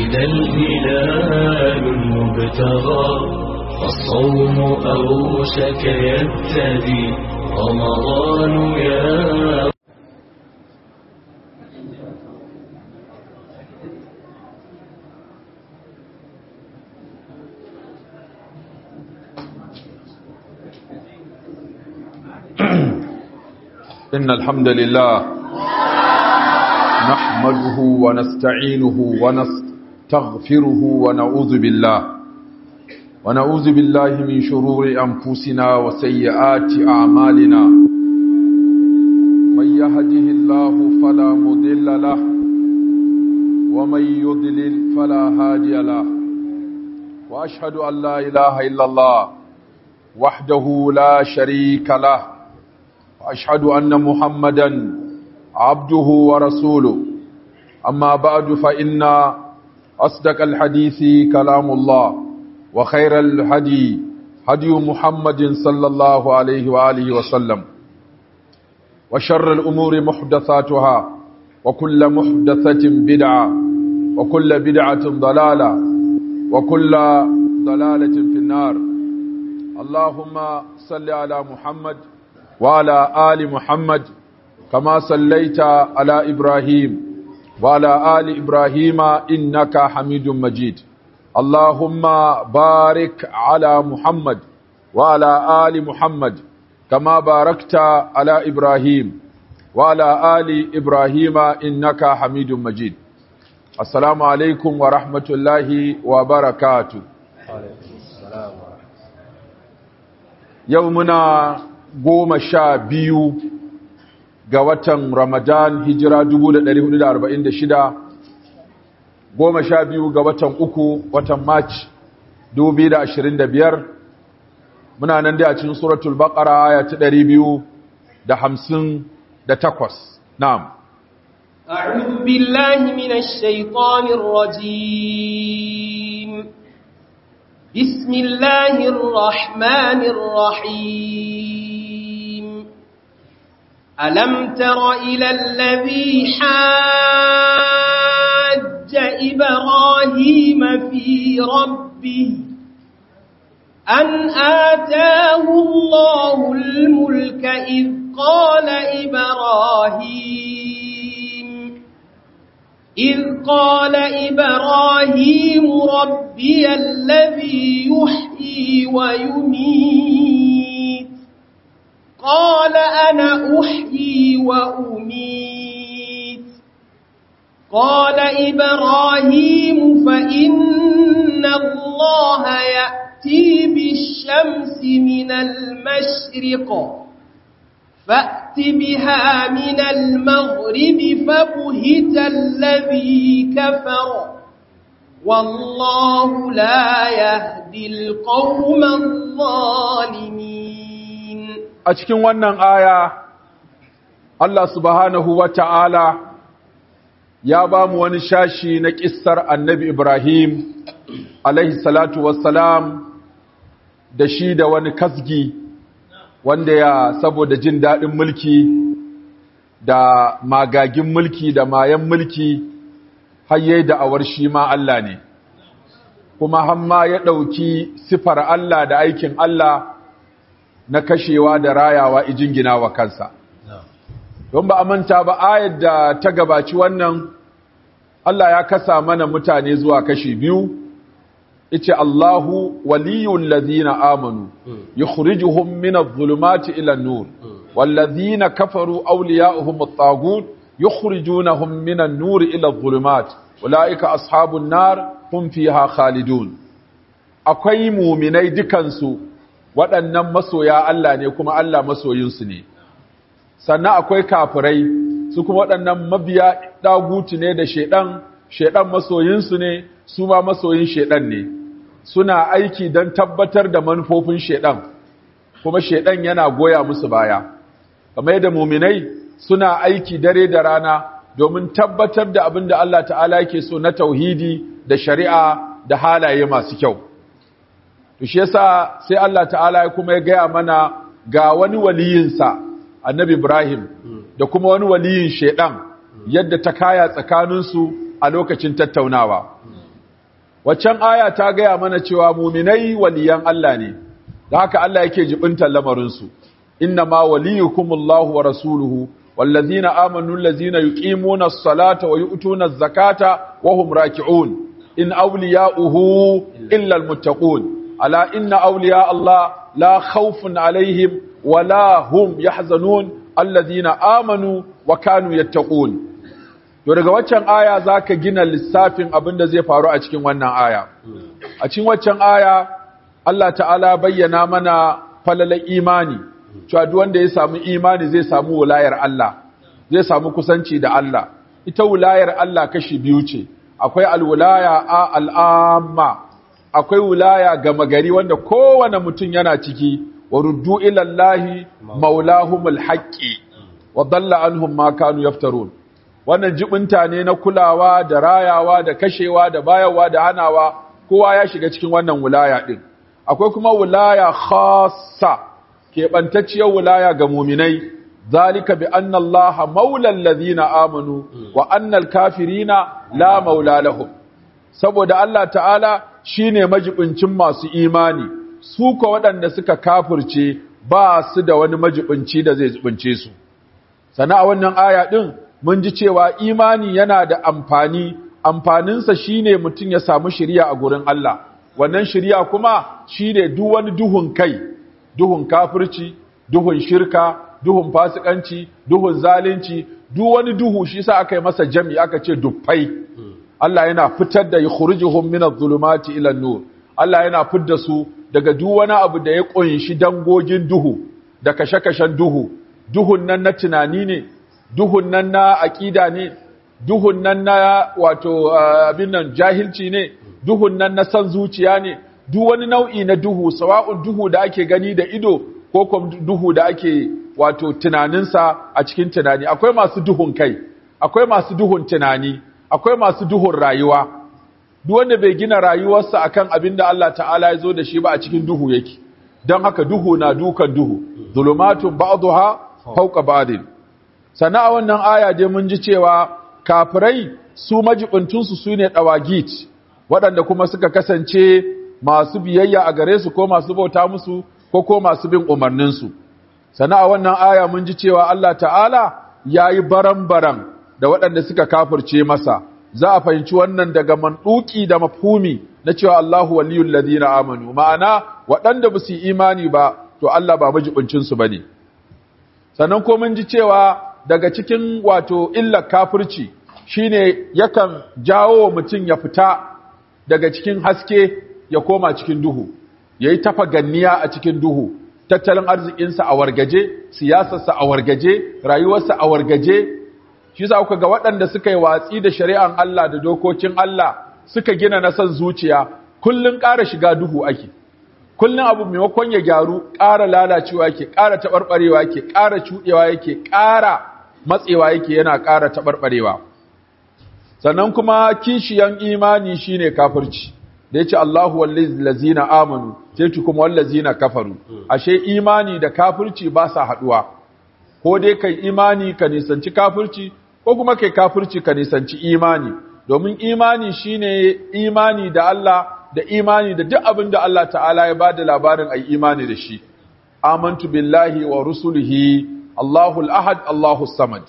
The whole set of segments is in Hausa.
أتينا الهلال المبتغى والصوم أوشك يبتدي رمضان يا إن الحمد لله نحمده ونستعينه ونستغفره ونعوذ بالله من شرور أنفسنا وسيئات أعمالنا من يهده الله فلا مضل له ومن يضلل فلا هادي له وأشهد أن لا إله إلا الله وحده لا شريك له وأشهد أن محمدا عبده ورسوله أما بعد فإن أصدق الحديث كلام الله وخير الهدي هدي محمد صلى الله عليه وآله وسلم وشر الأمور محدثاتها وكل محدثة بدعة وكل بدعة ضلالة وكل ضلالة في النار. اللهم صل على محمد وعلى آل محمد كما صليت على إبراهيم وعلى آل إبراهيم إنك حميد مجيد. اللهم بارك على محمد وعلى آل محمد كما باركت على إبراهيم وعلى آل إبراهيم إنك حميد مجيد. السلام عليكم ورحمة الله وبركاته. يومنا 12 ga watan Ramadan hijira 1446 12 ga watan uku watan March 2025 muna nan dai a cikin suratul Baqara aya ta 258. Na'am. A'udhu billahi minash shaitanir rajim. Bismillahir rahmanir rahim. Alam tara ila alladhi إبراهيم في ربه أن آتاه الله الملك إذ قال إبراهيم ربي الذي يحيي ويميت قال أنا أحيي وأميت قال إبراهيم فإن الله يأتي بالشمس من المشرق فأت بها من المغرب فبهت الذي كفر والله لا يهدي القوم الظالمين. أشكي wannan aya Allah subhanahu wa ta'ala ya ba mu wani shashi na ƙissar annabi Ibrahim alaihi salatu wassalam da shi da wani kasgi wanda ya saboda jin daɗin mulki da magagin mulki da mayan mulki hayye da awar shi ma Allah ne kuma hamma ya ɗauki sifar Allah da aikin Allah na kashewa da rayawa ijingina wa kansa. Don ba a manta ba ayar da ta gabaci wannan Allah ya kasa mana mutane zuwa kashi biyu yace Allahu waliyul ladina amanu yukhrijuhum minadh dhulumati ila an-nur wal ladina kafaru awliya'uhum at-taghut yukhrijunahum minan nur ila adh-dhulumat ulaika ashabun nar hum fiha khalidun. Akwai mu'minai dukansu waɗannan masoya Allah ne kuma Allah masoyinsu ne. Sannan akwai kafirai su kuma waɗannan mabiya ɗaguti ne da shaiɗan masoyinsu ne su ma masoyin shaiɗan ne suna aiki don tabbatar da manufofin shaiɗan kuma shaiɗan yana goya musu baya kamar yadda muminai suna aiki dare da rana domin tabbatar da abin da Allah ta'ala yake so na tauhidi da shari'a da halaye masu kyau. To shi yasa sai Allah ta'ala ya kuma ya gaya mana ga wani waliyinsa annabi Ibrahim da kuma wani waliyin shedan yadda ta kaya tsakaninsu a lokacin tattaunawa. waccan aya ta gaya mana cewa muminai waliyan Allah ne da haka Allah yake jibintar lamarinsu inna ma waliyukumullahu wa rasuluhu wallazina amanu allazina yuqimuna as-salata wa yu'tuna az-zakata wa hum raki'un in awliya'uhu illa al-muttaqun ala inna awliya Allah la khawfun alaihim wa la hum yahzanun allazina amanu wa kanu yattaqun. To daga waccan aya zaka gina lissafin abinda zai faru a cikin wannan aya. A cikin waccan aya Allah ta'ala bayyana mana falalar imani, cewa duk wanda ya samu imani zai samu wilayar Allah, zai samu kusanci da Allah. Ita wilayar Allah kashi biyu ce, akwai alwilaya al'amma, akwai wilaya gama gari wanda kowane mutum yana ciki, wa ruddu ilallahi maulahumul haqqi wa dalla anhum ma kanu yaftarun. Wannan jibinta ne na kulawa da rayawa da kashewa da bayarwa da hanawa, kowa ya shiga cikin wannan wilaya din. Akwai kuma wilaya khassa, keɓantacciyar wilaya ga muminai, zalika bi anna Allaha maulal ladhina amanu wa annal kafirina la maula lahum. Saboda Allah ta'ala shine majibincin masu imani, su ko waɗanda suka kafirce ba su da wani majibinci da zai jibince su. Sana a wannan aya din mun ji cewa imani yana da amfani, amfaninsa shine mutum ya samu shiriya a gurin Allah. Wannan shiriya kuma shine duk wani duhun kai, duhun kafirci, duhun shirka, duhun fasikanci, duhun zalunci, duk wani duhu shi sa aka yi masa jami aka ce duffai. Allah yana fitar da yukhrijuhum min adh-dhulumati ila an-nur. Allah yana fitar su daga duk wani abu da ya kunshi dangogin duhu da kashe-kashen duhu. Duhun nan na tunani ne, duhun nan na aqida ne, duhun nan na wato abin nan jahilci ne, duhun nan na san zuciya ne, duk wani nau'i na duhu, sawa'un duhu da ake gani da ido ko kuma duhu da ake wato tunaninsa a cikin tunani. Akwai masu duhun kai, akwai masu duhun tunani, akwai masu duhun rayuwa. Duk wanda bai gina rayuwarsa akan abin da Allah ta'ala ya zo da shi ba a cikin duhu yake. Don haka duhu na dukan duhu, zulumatun ba'daha fawqa ba'din. Sana a wannan aya dai mun ji cewa kafirai su majibuntunsu su ne dawagit, waɗanda kuma suka kasance masu biyayya a gare su ko masu bauta musu ko masu bin umarninsu. Sana a wannan aya mun ji cewa Allah ta'ala ya yi baran-baran da waɗanda suka kafirce masa. Za a fahimci wannan daga manduki da mafhumi na cewa Allahu waliyul ladina amanu, ma'ana waɗanda ba su yi imani ba to Allah ba majibuncinsu ba ne. Sannan ko mun ji cewa daga cikin wato illar kafirci shine yakan jawo mutum ya fita daga cikin haske ya koma cikin duhu, yayi tafa ganniya a cikin duhu, tattalin arzikinsa a wargaje, siyasarsa a wargaje, rayuwarsa a wargaje. Shi yasa kuka ga waɗanda suka yi watsi da shari'an Allah da dokokin Allah suka gina na san zuciya, kullun ƙara shiga duhu ake. Kullun abu maimakon ya gyaru, ƙara lalacewa yake, ƙara taɓarɓarewa yake, ƙara cuɗewa yake, ƙara matsewa yake, yana ƙara taɓarɓarewa. Sannan kuma kishiyan imani shine kafirci. Da yace Allahu wallazina amanu, sai kuma wallazina kafaru. Ashe imani da kafirci ba sa haduwa. Ko dai kai imani ka nisanci kafirci, ko kuma kai kafirci ka nisanci imani. Domin imani shine imani da Allah da imani da duk abin da Allah ta'ala ya bada labarin ai imani da shi. Amantu billahi wa rusulihi, Allahul ahad, Allahus samad.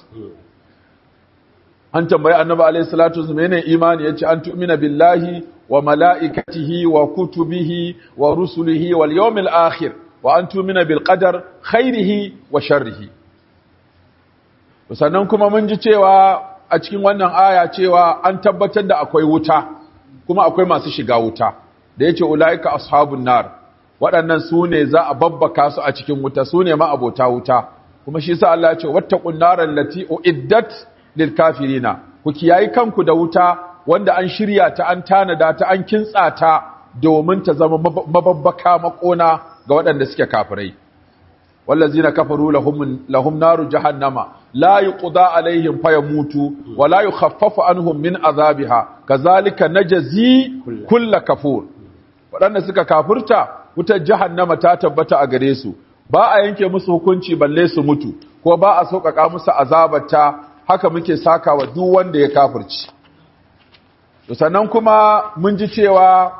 An tambayi annabi alayhi salatu wasallam menene imani, yace an tu'mina billahi wa mala'ikatihi wa kutubihi wa rusulihi wal yawmil akhir wa an tu'mina bil qadar khairihi wa sharrihi. Sannan kuma mun ji cewa a cikin wannan aya cewa an tabbatar da akwai wuta kuma akwai masu shiga wuta, da yace ulaika ashabun nar, waɗannan su ne za a babbaka su a cikin wuta, su ne ma abota wuta. Kuma shi sa Allah ya ce wattaqun naral lati uiddat lil kafirina, ku kiyayi kanku da wuta wanda an shirya ta, an tanada ta, an kintsa ta domin ta zama mababbaka makona ga waɗanda suke kafirai. wallazina kafaru lahum naru jahannama la yuqda alaihim fayamutu wa la yukhaffafu anhum min azabiha kazalika najzi kull kafur. Waɗanda suka kafirta wutar jahannama ta tabbata a gare su, ba a yanke musu hukunci balle su mutu, ko ba a sauƙaƙa musu azabarta. Haka muke sakawa duk wanda ya kafirci. sannan kuma mun ji cewa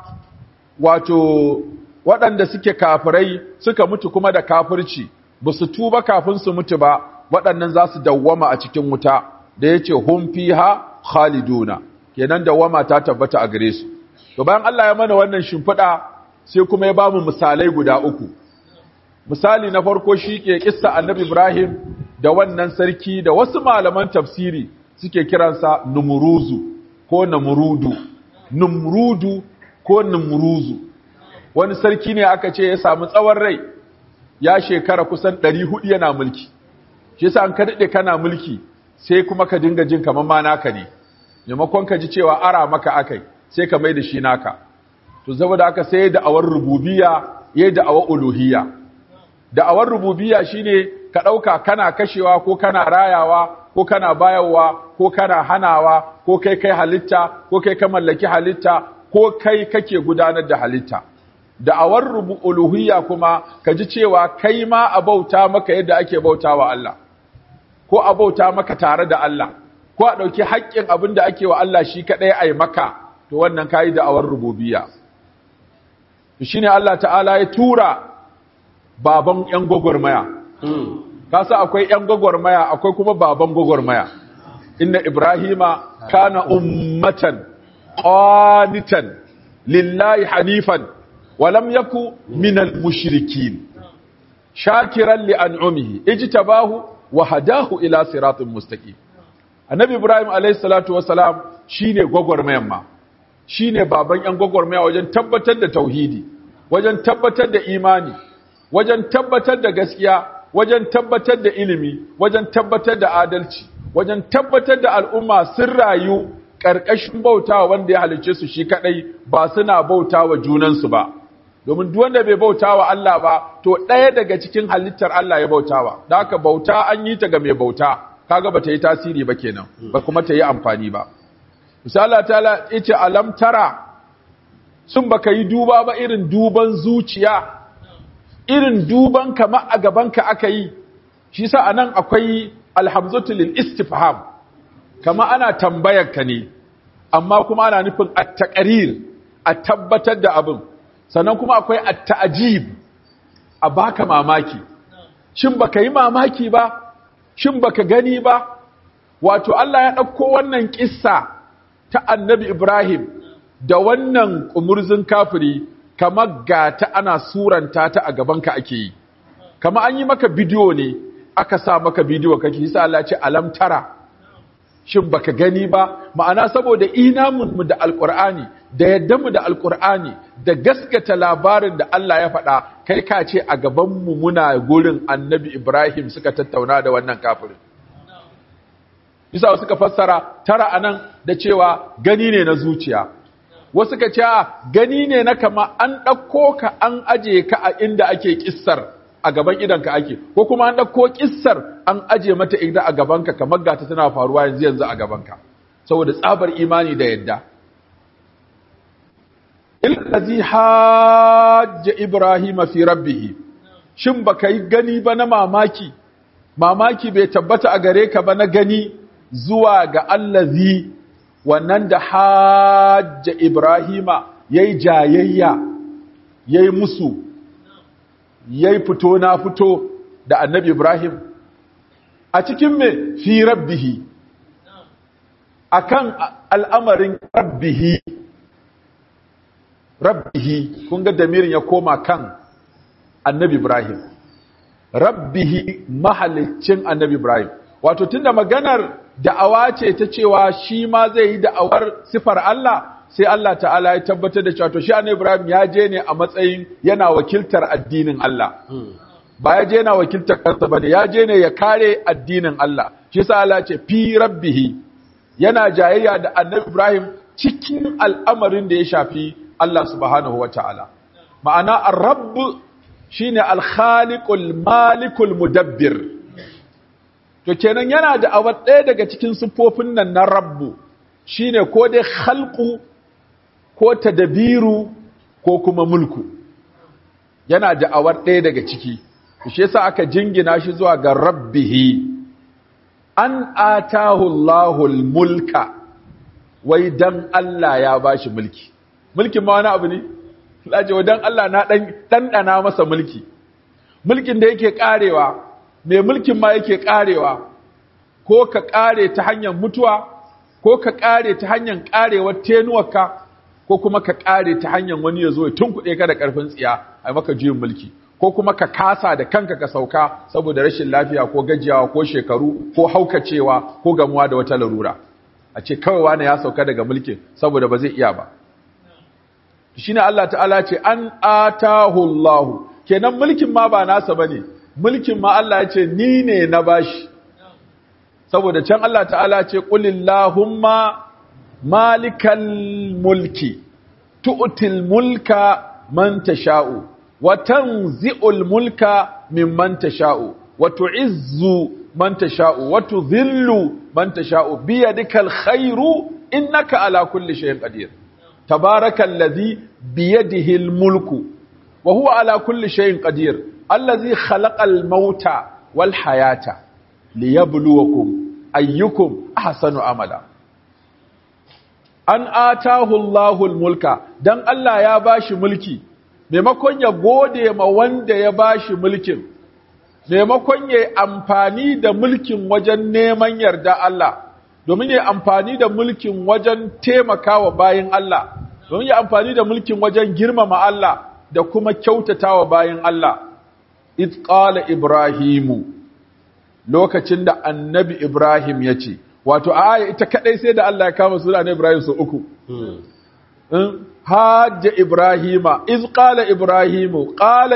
wato waɗanda suke kafirai suka mutu kuma da kafirci ba su tuba kafin su mutu ba, waɗannan za su dawwama a cikin wuta da ya ce hum fiha khaliduna, kenan dawwama ta tabbata a gare su. To bayan Allah ya mana wannan shimfiɗa sai kuma ya ba mu misalai guda uku. Misali na farko shi ke kissa annabi Ibrahim da wannan sarki da wasu malaman tafsiri suke kiransa Numuruzu ko Namurudu, Numrudu ko Numuruzu. Wani sarki ne aka ce ya samu tsawon rai, ya shekara kusan 400 yana mulki. Shi yasa an ka daɗe kana mulki sai kuma ka dinga jin kamar ma naka ne. Maimakon ka ji cewa ara maka akai, sai ka mai da shi naka. To saboda aka sai da'awar rububiyya, yayi da'awar uluhiyya. Da'awar rububiyya shine ka ɗauka kana kashewa ko kana rayawa ko kana bayarwa ko kana hanawa ko kai halitta ko kai ka mallaki halitta ko kai kake gudanar da halitta. Da'awar uluhiyya kuma ka ji cewa kai ma a bauta maka yadda ake bautawa Allah, ko a bauta maka tare da Allah, ko a ɗauki haƙƙin abin da ake wa Allah shi kaɗai a yi maka, to wannan ka yi da'awar rububiyya. Shi ne Allah ta'ala ya tura baban ‘yan gwagwarmaya. Kasa akwai ‘yan gwagwarmaya, akwai kuma baban gwagwarmaya. Inna Ibrahima kana ummatan, qanitan, lillahi hanifan, walam yaku minal mushrikin. Shakiran li an'umihi, ijtabahu wa hadahu ila siratin mustaqim. Annabi Ibrahim alayhi salatu wassalam shine gwagwarmayan ma. Shine baban ‘yan gwagwarmaya wajen tabbatar da tauhidi, wajen tabbatar da imani, wajen tabbatar da gaskiya, wajen tabbatar da ilimi, wajen tabbatar da adalci, wajen tabbatar da al'umma sun rayu ƙarƙashin bautawa wanda ya halicce su shi kaɗai, ba suna bautawa junansu ba. Domin duk wanda bai bautawa Allah ba, to ɗaya daga cikin halittar Allah ya bautawa. Da haka bauta an yi ta ga mai bauta, kaga ba ta yi tasiri ba kenan, ba kuma ta yi amfani ba. Misali ta'ala yace alam tara, sun baka yi duba ba irin duban zuciya, irin duban kama a gabanka aka yi. Shi sa anan akwai alhamzatu lil istifham, kama ana tambayar ka ne, amma kuma ana nufin at-taqrir, a tabbatar da abin. Sannan kuma akwai at-ta'jib, a baka mamaki. Shin baka yi mamaki ba? Shin baka gani ba? Wato Allah ya ɗauko wannan kissa ta annabi Ibrahim da wannan kumurzin kafiri, kamar gata ana suranta ta a gabanka ake yi, kama an yi maka bidiyo ne aka sa maka bidiyo kake yasa Allah ce alam tara, shin baka gani ba? Ma'ana saboda mu da alqur'ani da yaddamu da alqur'ani da gaskata labarin da Allah ya faɗa, kai ka ce a gaban mu muna gurin annabi Ibrahim suka tattauna da wannan kafirin. Bisa suka fassara tara anan da cewa gani ne na zuciya, wasu ka ce gani ne na kama an ɗauko ka an aje ka a inda ake kissar a gaban idanka ake, ko kuma an ɗauko kissar an aje mata inda a gabanka kamar gata tana faruwa yanzu a gabanka, saboda tsabar imani da yadda. Illazi hajja Ibrahim fi rabbih, shin baka yi gani ba na mamaki, mamaki bai tabbata a gare ka ba na gani zuwa ga allazi wannan da hajja Ibrahima yayi jayayya, yayi musu, yayi fito na fito da annabi Ibrahim a cikin me fi rabbihi, akan al'amarin rabbihi. Rabbihi, kun ga damirin ya koma kan annabi Ibrahim. Rabbihi, mahalicin annabi Ibrahim. Wato tunda maganar da'awa ce ta cewa shi ma zai yi da'awar sifar Allah, sai Allah ta'ala ya tabbatar da cewa to shi annabi Ibrahim ya je ne a matsayin yana wakiltar addinin Allah. Ba ya je yana wakiltar kansa bane, ya je ne ya kare addinin Allah. Shi sa Allah ce fi rabbihi, yana jayayya da annabi Ibrahim cikin al'amarin da ya shafi Allah subhanahu wa ta'ala. Ma'ana ar-rabb shine al-khaliqul malikul mudabbir. To kenan yana da awar ɗaya daga cikin siffofin nan na rabbu, shine ko dai khalqu ko tadbiru ko kuma mulku. Yana da awar ɗaya daga ciki. Shi yasa aka jingina shi zuwa ga rabbihi. An atahu Allahul mulka. wai dan Allah ya bashi mulki. Mulkin ma wani abu ne? Laje wa dan Allah na ɗanɗana masa mulki. Mulkin da yake ƙarewa, mai mulkin ma yake ƙarewa, ko ka ƙare ta hanyar mutuwa, ko ka ƙare ta hanyar ƙarewar tenuwarka, ko kuma ka ƙare ta hanyar wani ya zo ya tunkuɗe ka da ƙarfin tsiya a maka juyin mulki, ko kuma ka kasa da kanka ka sauka saboda rashin lafiya ko gajiyawa ko shekaru ko haukacewa ko gamuwa da wata larura. A ce kawai wani ya sauka daga mulkin saboda ba zai iya ba. Shi ne Allah ta'ala ce an atahu Allahu, kenan mulkin ma ba nasa ba ne, mulkin ma Allah ya ce ni ne na bashi. Saboda can Allah ta'ala ce ƙulillahumma malikal mulki tu'til mulka man tasha'u wa tanzi'ul mulka mimman tasha'u wa tu'izzu man tasha'u wa tudhillu man tasha'u biyadikal khairu innaka ala kulli shay'in qadir tabarakallazi biyadihil mulku wa huwa ala kulli shay'in qadir allazi khalaqal mauta wal hayata liyabluwakum ayyukum ahsanu amala. An atahu Allahul mulka, dan Allah ya bashi mulki, maimakon ya gode ma wanda ya bashi mulkin, maimakon ya amfani da mulkin wajen neman yarda Allah, domin ya amfani da mulkin wajen taimakawa bayin Allah, domin ya amfani da mulkin wajen girmama Allah da kuma kyautatawa bayin Allah. Iz qala Ibrahimu, lokacin da annabi Ibrahim ya ce, wato a aya ita kadai sai da Allah ya kama suna annabi Ibrahim su uku. Hajja Ibrahima, iz qala Ibrahimu,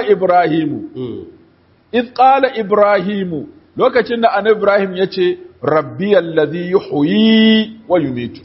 iz qala Ibrahimu, lokacin da annabi Ibrahim ya ce, Rabbi allazi yuhyi wa yumitu.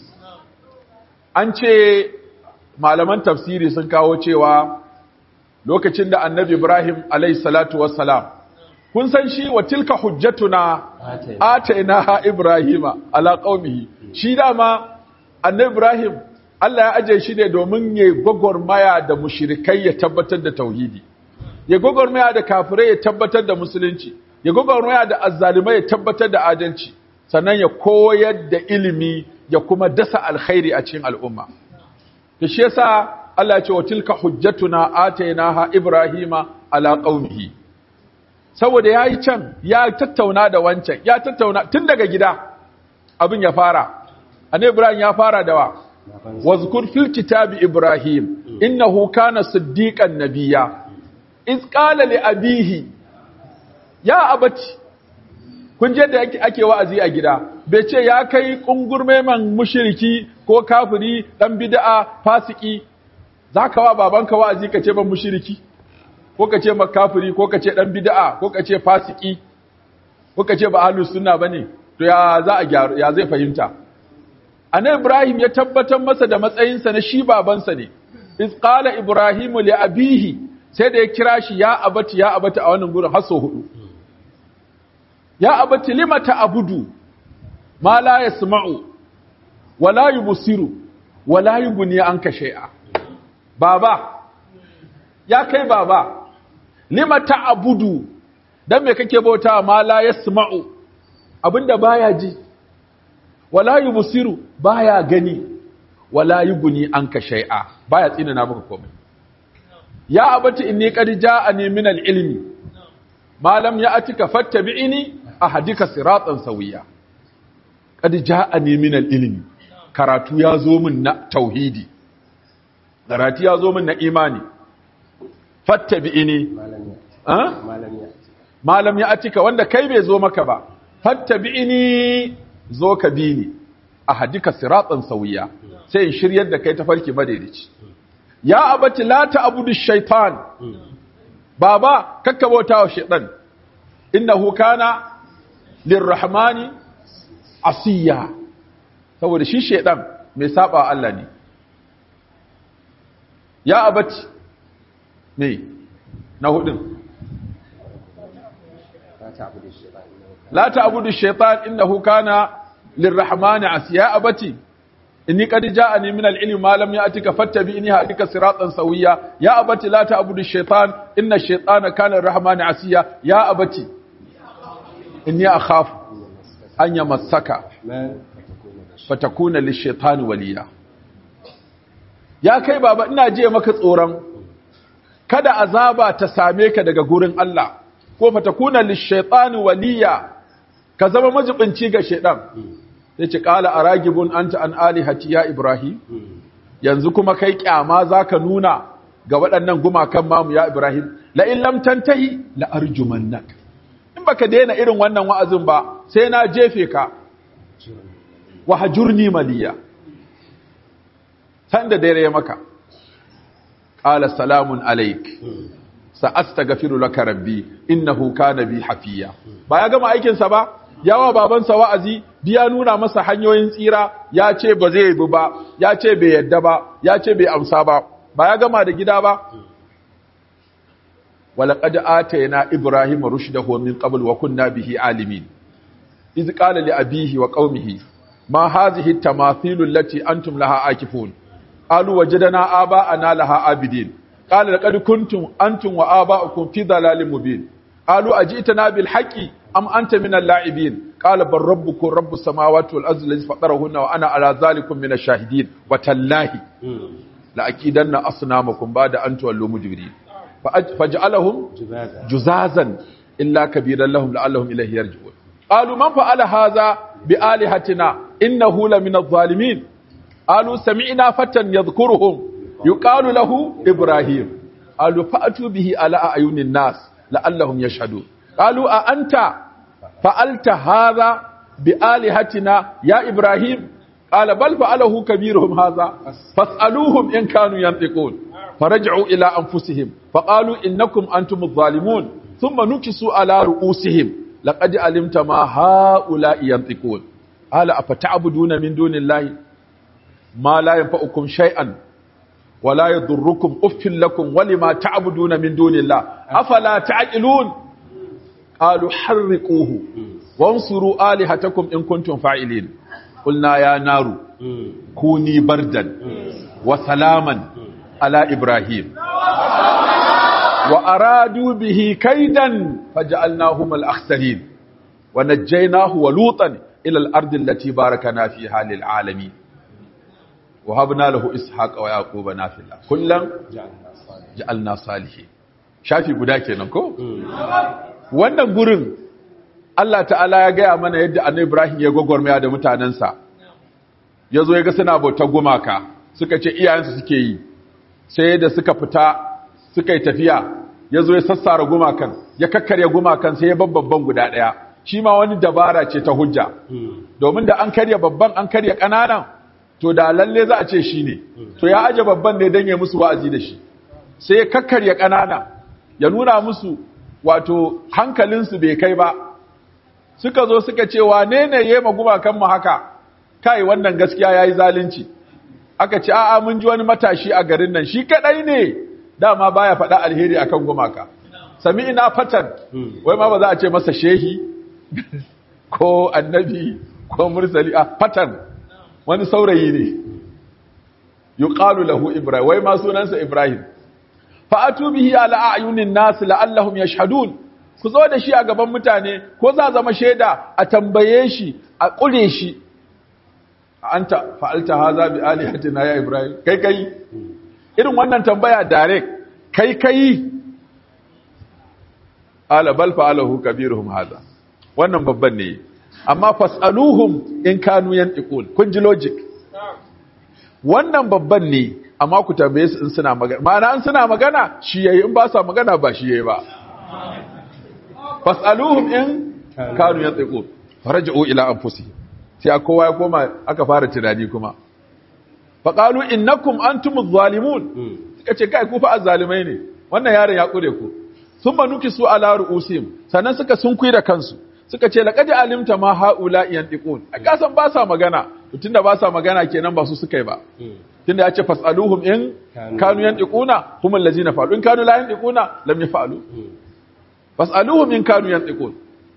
An ce malaman tafsiri sun kawo cewa lokacin da annabi Ibrahim alayhi salatu wassalam, kun san shi wa tilka hujjatuna atainaha Ibrahima ala qaumihi, shi dama annabi Ibrahim Allah ya aje shi ne domin ya gwagwarmaya da mushrikai ya tabbatar da tauhidi, ya gwagwarmaya da kafirai ya tabbatar da musulunci, ya gwagwarmaya da azzalimai ya tabbatar da adalci, sannan ya koyar da ilimi ya kuma dasa alkhairi a cikin al'umma. Da shi yasa Allah ya ce wa tilka hujjatuna atainaha Ibrahima ala qaumihi. Saboda yayi can ya tattauna da wancan, ya tattauna tun daga gida abin ya fara. Annabi Ibrahim ya fara da wa wazkur fil kitabi Ibrahim innahu kana siddiqan nabiyya iz qala li abihi ya abati. Kun je da ake wa'azi a gida, bai ce ya kai kungurme man mushriki ko kafiri dan bid'a fasiki, zaka wa babanka wa'azi ka ce ban mushriki ko ka ce makafiri ko ka ce dan bid'a ko ka ce fasiki ko ka ce ba ahlus sunna bane, to ya za a gyaru, ya zai fahimta? Annabi Ibrahim ya tabbatar masa da matsayinsa na shi babansa ne. Iz qala Ibrahimu li abihi, sai da ya kira shi ya abati a wannan gurin har sau 4. Ya abati lima ta'budu ma la yasma'u wa la yubsiru wa la yughni anka shay'a. Baba, ya kai baba, lima ta'budu, dan me kake bauta ma la yasma'u, abinda baya ji, wala yubsiru, baya gani, wala yughni anka shay'a, baya tsinana maka komai. Ya abati inni qad ja'ani min al-ilmi ma lam ya'tika fattabi'ni ahdika siratan sawiya. Qad ja'ani min al-ilmi, karatu ya zo min na tauhidi, karatu ya zo min na imani. Fattabi'ni ma lam ya'tika, wanda kai bai zo maka ba. Fattabi'ni, zo ka bi ni, ahdika siratan sawiya, sai in shiryar da kai tafarki madaidaici. Ya abati la ta'budu shaytan, baba kakka bauta wa shaytan, innahu kana lirrahmani asiya, saboda shi shaytan mai saba Allah ne. Ya abati me na hudun, la ta'budu shaytan innahu kana lirrahmani asiya. Ya abati inni qad ja'ani min al-ilmi ma lam ya'tika fattabi'ni hadika siratan sawiya. Ya abati la ta'budu ash-shaytan inna ash-shaytana kana lir-rahmani asiya. Ya abati inni akhafu an yamassaka fatakuna lishaitani waliya. Ya kai baba, ina je maka tsoron kada azaba ta same ka daga gurin Allah, ko fatakuna lishaitani waliya, ka zama majibinci ga shaitan. Sai ce qala aragibun anta an alihati ya Ibrahim, yanzu kuma kai kyama zaka nuna ga waɗannan gumakan mamu ya Ibrahim, la in lam tantahi la arjumannak. In baka daina irin wannan wa'azin ba sai na jefe ka. Wa hajurni maliya. Sanda dare ya maka. Qala salamun alaik. Sa'astaghfiru laka rabbi innahu kana bi hafiya. Ba ya gama aikin sa ba? Yawa babansa wa'azi, biya nuna masa hanyoyin tsira, ya ce ba zai bi ba, ya ce bai yadda ba, ya ce bai amsa ba. Ba ya gama da gida ba? ولقد آتينا إبراهيم رشده من قبل وكنا به عالمين إذ قال لأبيه وقومه ما هذه التماثيل التي أنتم لها عاكفون قالوا وجدنا آباءنا لها عابدين قال لقد كنتم أنتم وآباؤكم في ضلال مبين قالوا أجئتنا بالحق أم أنت من اللاعبين قال بل ربكم رب السماوات والأرض الذي فطرهن وأنا على ذلك من الشاهدين وتالله لأكيدن أصنامكم بعد أن تولوا مدبرين فجعلهم جزازا إلا كبيرا لهم لعلهم إليه يرجعون قالوا من فعل هذا بآلهتنا إنه لمن الظالمين قالوا سمعنا فتى يذكرهم يقال له إبراهيم قالوا فأتوا به على أعين الناس لعلهم يشهدون قالوا أأنت فعلت هذا بآلهتنا يا إبراهيم قال بل فعله كبيرهم هذا فاسألوهم إن كانوا ينطقون فرجعوا إلى أنفسهم فقالوا إنكم أنتم الظالمون ثم نكسوا على رؤوسهم لقد علمت ما هؤلاء ينطقون قال أفتعبدون من دون الله ما لا ينفعكم شيئا ولا يضركم أف لكم ولما تعبدون من دون الله أفلا تعقلون قالوا حرقوه وانصروا آلهتكم إن كنتم فاعلين قلنا يا نار كوني بردا وسلاما على إبراهيم وأرادوا به كيدا فجعلناهم الأخسرين ونجيناه ولوطا إلى الأرض التي باركنا فيها للعالمين وهبنا له إسحاق ويعقوب نافلة كلا جعلنا صالحين شافي guda kenan ko wannan gurin Allah ta'ala ya gaya mana yadda Annabi Ibrahim ya gogormaya da mutanansa yazo ya ga suna bautar gumaka suka ce iyayensu suke yi sai da suka fita suka yi tafiya yazo ya sassara gumakan ya kakkarya gumakan sai ya babban guda daya shi ma wani dabara ce ta hujja domin da an karya babban an karya kananan to da lalle za a ce shi ne to ya aje babban ne don ya musu wa'azi da shi sai ya kakkarya ƙanana ya nuna musu wato hankalinsu bai kai ba suka zo suka ce wane ne ya ma gumakanmu haka kai wannan gaskiya ya yi zalunci aka ce a'a mun ji wani matashi a garin nan shi kaɗai ne dama baya faɗa alheri akan gumaka sami ina fatan wai ma ba za a ce masa shehi ko annabi ko mursali a fatan wani saurayi ne yuqalu lahu ibrahim wai ma sunansa ibrahim fa atu bihi ala ayunin nas la'allahum yashhadun ku zo da shi a gaban mutane ko za zama shaida a tambaye shi a kure shi anta fa'alta hadha bi alihatina ya ibrahim kai irin wannan tambaya direct kai ala bal fa'alahu kabiruhum hadha wannan babban ne amma fas'aluhum in kanu yantiqun kun ji logic wannan babban ne amma ku tambaye su in suna magana ma'ana in suna magana shi yayi in ba sa magana ba shi yayi ba fas'aluhum in kanu yantiqun faraja'u ila anfusihim sai kowa ya koma aka fara tunani kuma faqalu innakum antumuz zalimun suka ce kai ku fa azzalimai ne wannan yaron ya kure ku thumma nukisu ala ru'usihim sannan suka sunkuyi da kansu suka ce laqad alimta ma haula yantiqun aka san ba sa magana tunda ba sa magana kenan ba su suka yi ba tunda ya ce fasaluhum in kanu yantiquna hum allazina fa'alu in kanu la yantiquna lam yaf'alu fasaluhum in kanu yantiqun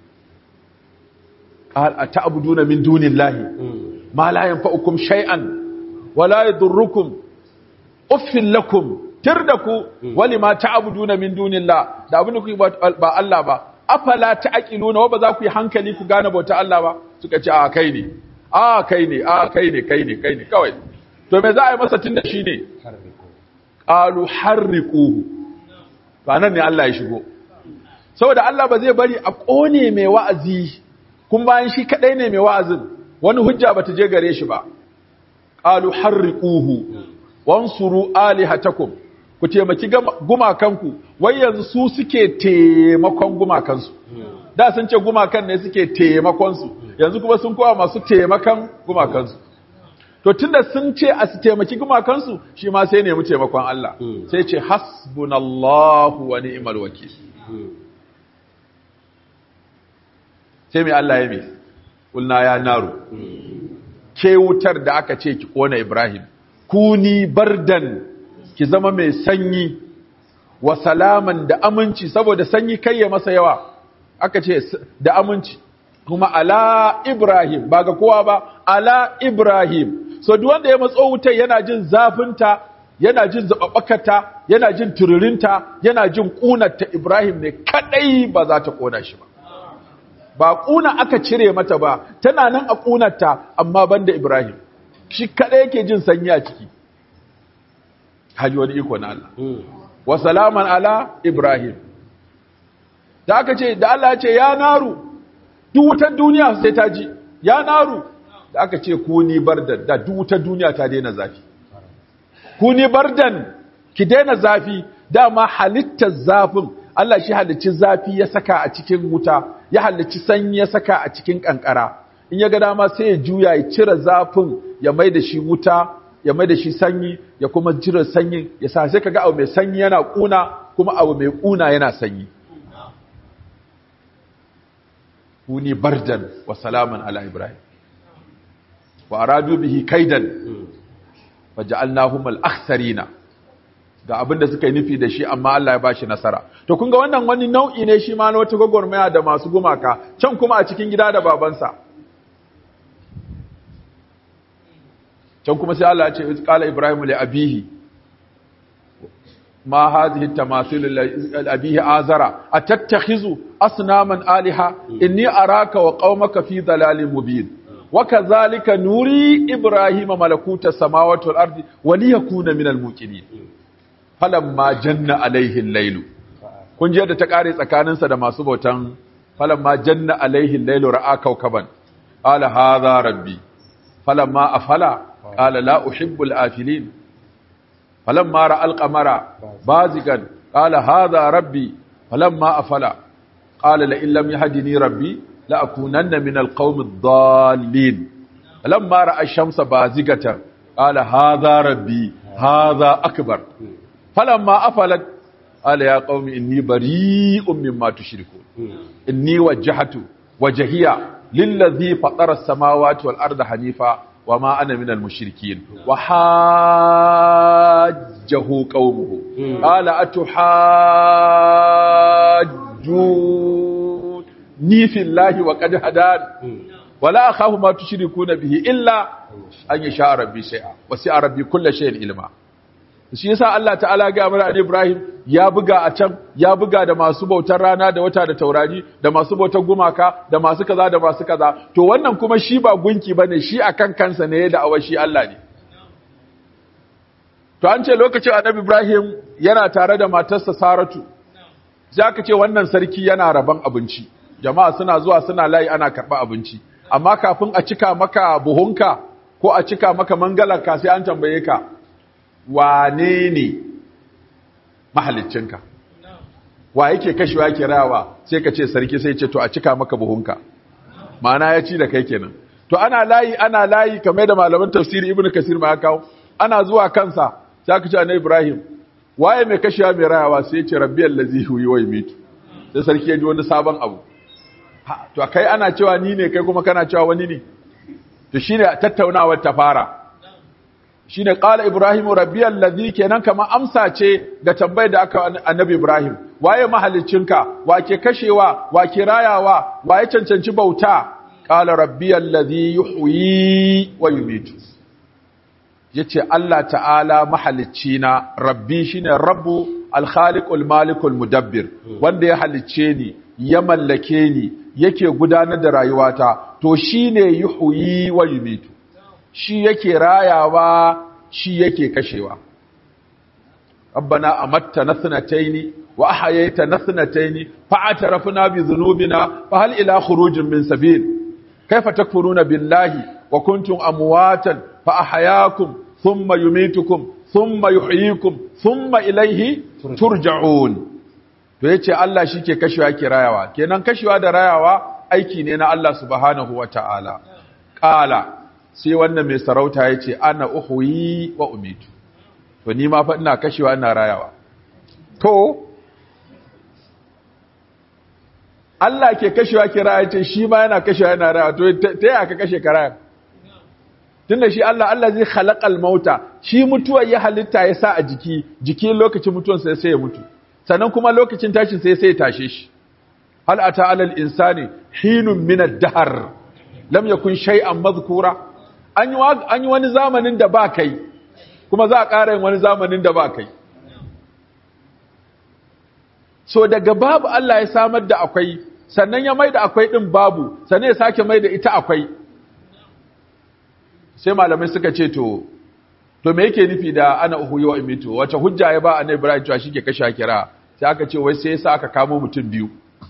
qal ata'buduna min dunillahi ma la yanfa'ukum shay'an wa la yadurrukum uffil lakum tirdaku walima ta'buduna min dunillah da abin da ku ba Allah ba afala ta'qiluna wa ba za ku yi hankali ku gane bauta Allah ba suka ce a kai ne kai ne kawai. To me za a yi masa tun da shi ne? Qalu harriquhu. Ba nan ne Allah ya shigo. Saboda Allah ba zai bari a kone mai wa'azi kun bayan shi kadai ne mai wa'azin wani hujja bata je gare shi ba. Qalu harriquhu wansuru alihatakum. Ku taimaki gumakanku, wai yanzu su suke taimakon gumakansu. Da sun ce gumakan ne suke taimakonsu, yanzu kuma sun kowa masu taimakan gumakansu. To tunda sun ce a su taimaki gumakansu, shi ma sai nemi taimakon Allah. Sai ce hasbunallahu wa ni'mal wakil. Sai mai Allah ya mai, ƙulna ya naru, ke wutar da aka ce ki ƙona Ibrahim, kuni bardan ki zama mai sanyi wa salaman da aminci, saboda sanyi kai ya masa yawa, aka ce da aminci, kuma ala Ibrahim, ba ga kowa ba, ala Ibrahim. So duk wanda ya matso wutar yana jin zafinta, yana jin zaɓaɓɓakata, yana jin tururinta, yana jin ƙunarta. Ibrahim ne kaɗai ba za ta ƙona shi ba. Ba ƙuna aka cire mata ba, tana nan a ƙunarta, amma banda Ibrahim. Shi kaɗai yake jin sanyi a ciki. Haji wani iko na Allah. Wa salaman ala Ibrahim. Da aka ce, da Allah ya ce, ya naru, duk wutar duniya sai ta ji, ya naru. Da aka ce, kuni bardan, da duk wutar duniya ta daina zafi. Kuni bardan, ki daina zafi, dama halittar zafin, Allah shi halicci zafi ya saka a cikin wuta, ya halicci sanyi ya saka a cikin kankara. In ya ga dama sai ya juya ya cire zafin, ya mai da shi wuta, ya mai da shi sanyi, ya kuma cire sanyin, ya sa sai kaga abu mai sanyi yana kuna, kuma abu mai kuna yana sanyi. Kuni bardan wa salaman ala Ibrahim. Wa aradu bihi kaidan wa ja'alnahum al-akhsarina. Ga abin da suka yi nufi da shi, amma Allah ya ba shi nasara. To kun ga wannan wani nau'i ne shi ma na wata gwagwarmaya da masu gumaka, can kuma a cikin gida da babansa. Can kuma sai Allah ya ce, qala Ibrahim li abihi ma hadhihi tamathil li abihi azara atattakhizu asnaman aliha inni araka wa qaumaka fi dhalalin mubin wa kadhalika nuri Ibrahim malakuta samawati wal ardi wa liyakuna minal muqinin. Falamma janna alaihi al-lailu, kun je da ta kare tsakaninsa da masu bautan. Falamma janna alaihi al-lailu ra'a kawkaban qala hadha rabbi falamma afala qala la uhibbu al-afilin falamma ra'a al-qamara bazigan qala hadha rabbi falamma afala qala la in lam yahdini rabbi la akunanna min al-qawmi ad-dallin falamma ra'a ash-shamsa bazigatan qala hadha rabbi hadha akbar فلما أفلت قال يا قوم إني بريء مما تشركون إني وجهت وجهي للذي فطر السماوات والأرض حنيفا وما أنا من المشركين وحاجه قومه قال أتحاجوني في الله وقد هدان ولا أخاف ما تشركون به إلا أن يشاء ربي شيئا وسع ربي كل شيء علما. Shi yasa Allah ta'ala ga mana Ibrahim ya buga a can, ya buga da masu bautar rana da wata da taurari, da masu bautar gumaka, da masu kaza da masu kaza. To wannan kuma shi ba gunki bane, shi akan kansa ne da awashi Allah ne. To an ce lokacin Annabi Ibrahim yana tare da matarsa Saratu. Sai aka ce wannan sarki yana raban abinci. Jama'a suna zuwa suna layi ana karba abinci. Amma kafin a cika maka buhunka ko a cika maka mangalarka sai an tambaye ka, wane ne mahaliccinka, wa yake kashewa yake rawa, sai ka ce sarki, sai ce to a cika maka buhunka, ma'ana ya ci da kai kenan. To ana layi kamar da malaman tafsiri Ibn Kasir ma ya kawo, ana zuwa kansa sai aka ce Annabi Ibrahim waye mai kashewa mai rayawa, sai ya ce rabbiyal ladzi huwa wa yumitu. Sai sarki ya ji wani sabon abu, to kai ana cewa ni ne, kai kuma kana cewa wani ne. To shine tattaunawar ta fara, shine qala Ibrahim rabbiyal ladhi, kenan kamar amsa ce ga tambayar da aka Annabi Ibrahim, waye mahaliccinka, wake kashewa, wake rayawa, waye cancanci bauta. Qala rabbiyal ladhi yuhyi wa yumitu. Yace Allah ta'ala mahaliccina, rabbi shine rabbu al-khaliqul malikul mudabbir, wanda ya halicce ni, ya mallake ni, yake gudanar da rayuwata to shine yuhyi wa yumitu, shi yake rayawa shi yake kashewa. rabbana amattana thnatayn wa ahyaytana thnatayn fa'atarafna bi dhunubina fa hal ila khurujin min sabil kayfa takfuruna billahi wa kuntum amwatan fa ahyaakum thumma yumitukum thumma yuhyikum thumma ilayhi turja'un. to yace Allah shike kashewa yake rayawa, kenan kashewa da rayawa aiki ne na Allah subhanahu wataala. Qala sai wannan mai sarauta yace ana uhyi wa umitu, to ni ma fa ina kashewa ina rayawa. To Allah ke kashewa ke raya ce shi ma yana kashewa yana rayawa, to ta yaya ka kashe ka raya? Tunda shi Allah zai khalaqal mauta, shi mutuwar ya halitta ya sa a jiki lokacin mutuwar sai ya mutu, sannan kuma lokacin tashin sai ya tashe shi. hal ata alal insani hinun min ad-dahr lam yakun shay'an madhkura. An yi wani zamanin da ba kai, kuma za a ƙara yin wani zamanin da ba kai. So daga babu Allah ya samar da akwai, sannan ya mai da akwai ɗin babu, sannan ya sake mai da ita akwai. Sai malamai suka ce to me yake nufi da ana uhuyi wa imitu, wace hujja ya ba annabi Ibrahim cewa shike kashe kira? Sai aka ce wai sai yasa aka kamo mutum biyu.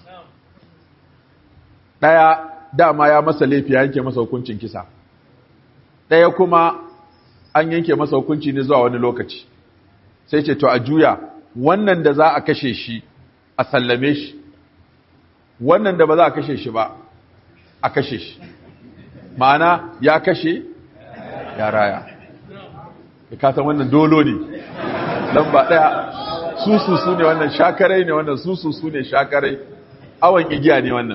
Ɗaya dama ya masa laifi, yanke masa hukuncin kisa. Ɗaya kuma an yanke masa hukunci ne zuwa wani lokaci. Sai ce to a juya, wannan da za a kashe shi a sallame shi, wannan da ba za a kashe shi ba a kashe shi. Ma'ana ya kashe ya raya. Ka san wannan dolo ne, lamba ɗaya, sususu ne wannan, shakarai ne wannan, sususu ne shakarai, awon igiya ne wannan.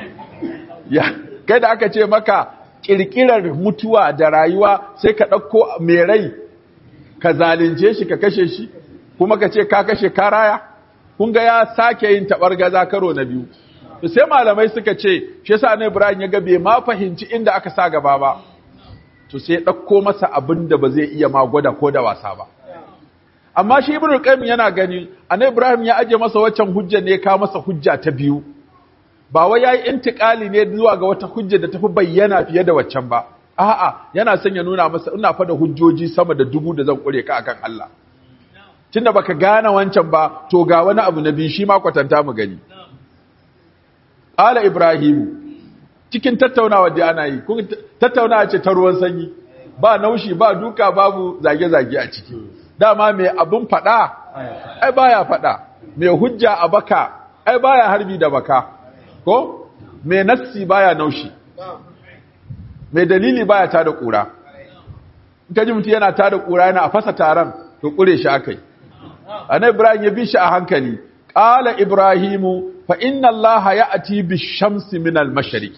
Kai da aka ce maka ƙirƙirar mutuwa da rayuwa sai ka ɗauko mai rai ka zalunce shi ka kashe shi, kuma ka ce ka kashe ka raya? Kun ga ya sake yin taɓargaza karo na biyu. To sai malamai suka ce shi yasa Annabi Ibrahim ya ga bai ma fahimci inda aka sa gaba ba, to sai ya ɗauko masa abin da ba zai iya ma gwada ko da wasa ba. Amma shi Ibn Qayyim yana gani Annabi Ibrahim ya aje masa waccan hujja ne, ka masa hujja ta biyu, ba wai yayi intikali ne zuwa ga wata hujja da tafi bayyana fiye da waccan ba. A'a, yana son ya nuna masa ina fa da hujjoji sama da 1000 da zan kure ka akan Allah. Tunda baka gane wancan ba, to ga wani abu na biyu shi ma kwatanta mu gani. Ala Ibrahim, cikin tattaunawa da ana yi, tattaunawa ce ta ruwan sanyi, ba naushi, ba duka, babu zage-zage a ciki. Dama mai abun fada, ai baya fada, mai hujja a baka, ai baya harbi da baka, ko? Mai nassi baya naushi, mai dalili baya tada kura. In ka ji mutum yana tada kura yana a fasa taron, to kure shi akai. Annabi Ibrahim ya bi shi a hankali. Qala Ibrahimu fa inna Allah ya'ti bish-shamsi min al-mashriq.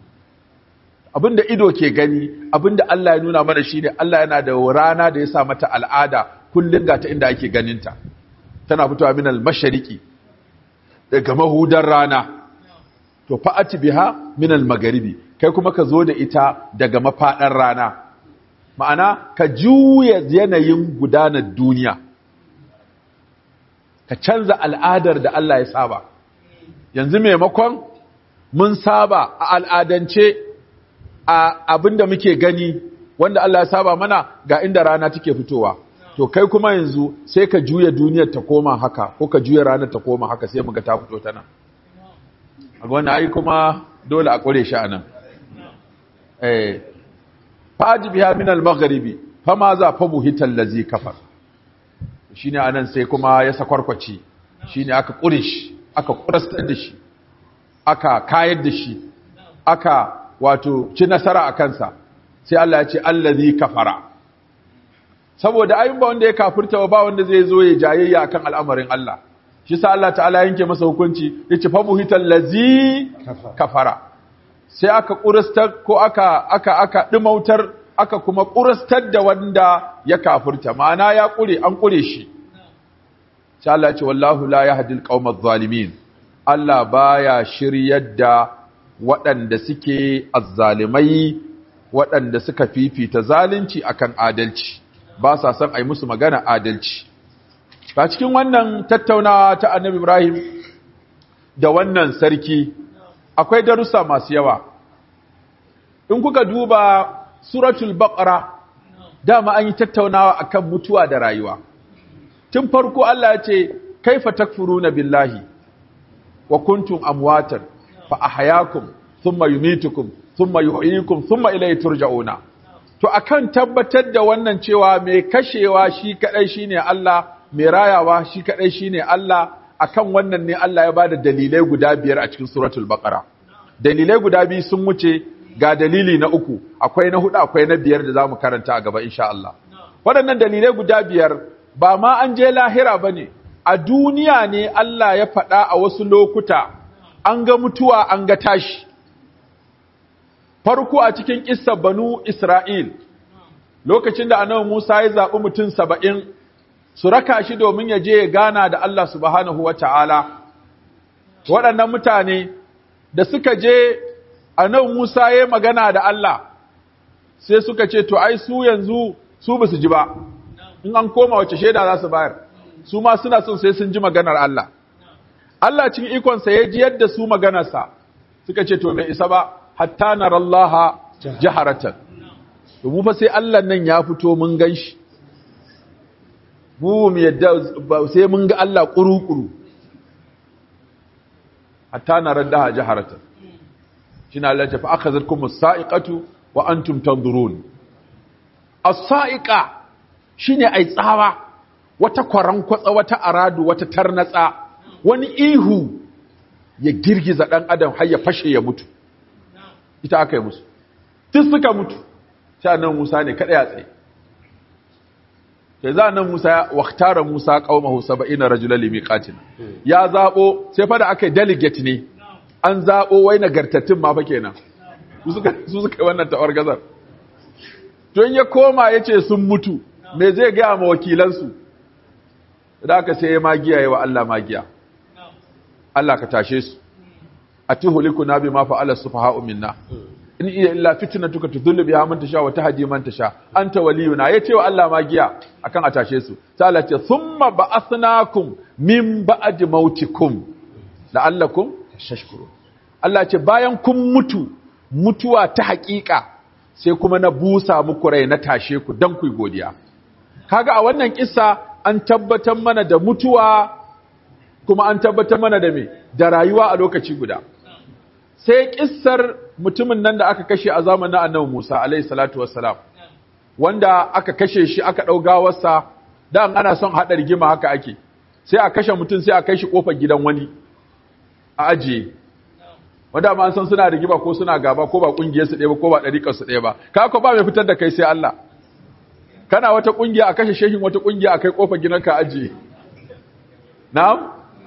Abinda ido ke gani, abinda Allah ya nuna mana shine Allah yana da rana da ya sa mata al'ada kullun ga ta inda ake ganinta. Tana fitowa min al-mashriqi, daga mahudar rana. To fa'ati biha min al-magharibi, kai kuma ka zo da ita daga mafadar rana. Ma'ana ka juya yanayin gudanar duniya, ka canza al'adar da Allah ya saba. Yanzu maimakon mun saba a al'adance a abinda muke gani wanda Allah ya saba mana ga inda rana take fitowa, to kai kuma yanzu sai ka juya duniyar ta koma haka, ko ka juya ranar ta koma haka, sai muga ta fito ta nan. A wannan ai kuma dole a kure shi anan. Fa'aji biha min al-maghribi fama za fa buhital ladzi kafar. Shine anan sai kuma ya sakwarkwace, shine aka kure shi, aka kurastar da shi, aka kayar da shi, aka wato ci nasara a kansa. Sai Allah ya ce allazi kafara. Saboda ayin ba wanda ya kafirta ba wanda zai zo ya jayayya akan al'amarin Allah. Shi sa Allah ta'ala yanke masa hukunci, yace fa buhital ladzi kafara. Sai aka kurastar ko aka dumautar, aka kuma kurastar da wanda ya kafirta, ma'ana ya kure, an kure shi. Sai Allah ya ce wallahu la yahdil qaumadh zalimin. Allah baya shiryar da waɗanda suke azzalimai, waɗanda suka fifita zalunci akan adalci, ba sa son ai musu magana adalci. Ba cikin wannan tattaunawa ta Annabi Ibrahim da wannan sarki, akwai darussa masu yawa. In kuka duba suratul Baqara, dama an yi tattaunawa akan mutuwa da rayuwa. Tun farko Allah ya ce, kaifa takfuruna billahi wa kuntum amwatan fa ahyaakum thumma yumitukum thumma yuhyikum thumma ilayhi turja'una. To akan tabbatar da wannan cewa mai kashewa shi kadai shine Allah, mai rayawa shi kadai shine Allah, akan wannan ne Allah ya bada dalilai guda 5 a cikin suratul Baqara. Dalilai guda 2 sun wuce, ga dalili na 3, akwai na 4, akwai na 5 da zamu karanta a gaba insha Allah. Waɗannan dalilai guda 5 ba ma an je lahira bane, a duniya ne Allah ya faɗa a wasu lokuta, an ga mutuwa an ga tashi. Farko a cikin kissar Banu Isra'il, lokacin da Annabi Musa ya zaɓi mutum 70 su raka shi domin ya je ya gana da Allah subhanahu wata'ala. Waɗannan mutane da suka je, Annabi Musa ya magana da Allah, sai suka ce to ai su yanzu su ba su ji ba, in an koma wace shaida za su bayar, su ma suna son sai sun ji maganar Allah. Allah cikin ikonsa ya ji yadda su maganarsa, suka ce to bai isa ba, hatta narallaha jaharatan. To mu fa sai Allah nan ya fito mun ganshi. Mu yadda sai mun ga Allah kuru-kuru. Hatta naraddaha jaharatan. Shine Allah ya fa akhazatkum as-sa'iqatu wa antum tanzurun. As-sa'iqa shine ai tsawa, wata kwarankwatsa, wata aradu, wata tarnatsa, wani ihu ya girgiza dan adam har ya fashe ya mutu. Ita aka yi musu. Duk suka mutu. Sai nan Musa ne kada ya tsaye. Sai za nan Musa waqtara Musa qaumahu 70 rajulan limiqatin. Ya zabo, sai fa da aka delegate ne. An zabo wai nagartattun ma fa kenan. Su suka yi wannan tawar gazar. Don ya koma yace sun mutu, me zai ga ma wakilansu? Da aka sai ya magiya yayi wa Allah magiya. Allah ka tashe su. Atuhulikuna bima fa'ala sufaha'u minna. In iya illa fitnatuka tudhillu biha man tasha wa tahdi man tasha. Anta waliyuna. Yace wa Allah magiya akan a tashe su. Sai Allah ce thumma ba'athnakum min ba'di mautikum la'allakum tashkurun. Allah ce bayan kun mutu, mutuwa ta haƙiƙa, sai kuma na busa muku rai na tashe ku dan ku godiya. Kaga a wannan kissa an tabbatar mana da mutuwa, kuma an tabbatar mana da me, da rayuwa a lokaci guda. Sai kissar mutumin nan da aka kashe a zamanin Annabi Musa alayhi salatu wassalam, wanda aka kashe shi aka dau gawarsa, dan ana son hada rigima haka ake. Sai a kashe mutum sai a kai shi kofar gidan wani a ajiye. Wanda ma an san suna rigima ko suna gaba ko ba kungiyar su ɗaya ba ko ba dariƙar su ɗaya ba. Kaga ba mai fitar da kai sai Allah. Kana wata kungiya a kashe shehin wata kungiya a kai kofar gidanka ajiye. Na'am?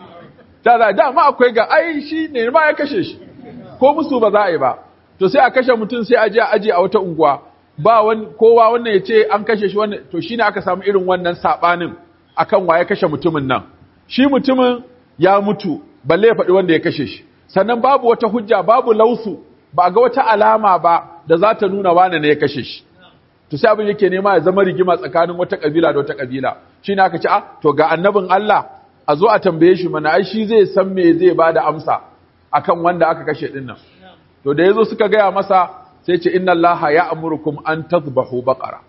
Da ma akwai ga ai shi ne ma ya kashe shi. Ko musu ba za a yi ba. To sai a kashe mutum sai a je a aje a wata unguwa. Ba wani kowa wannan ya ce an kashe shi wannan, to shine aka samu irin wannan sabanin akan waye kashe mutumin nan. Shi mutumin ya mutu, balle ya faɗi wanda ya kashe shi. Sannan babu wata hujja, babu lausu, ba ga wata alama ba da za ta nuna wane ne ya kashe shi. To sai abin yake nema ya zama rigima tsakanin wata kabila da wata kabila. Shine aka ce to ga annabin Allah a zo a tambaye shi mana, ai shi zai san me zai bada amsa akan wanda aka kashe din nan. To da yazo suka gaya masa sai ce inna Allaha ya'murukum an tadhbahu baqara.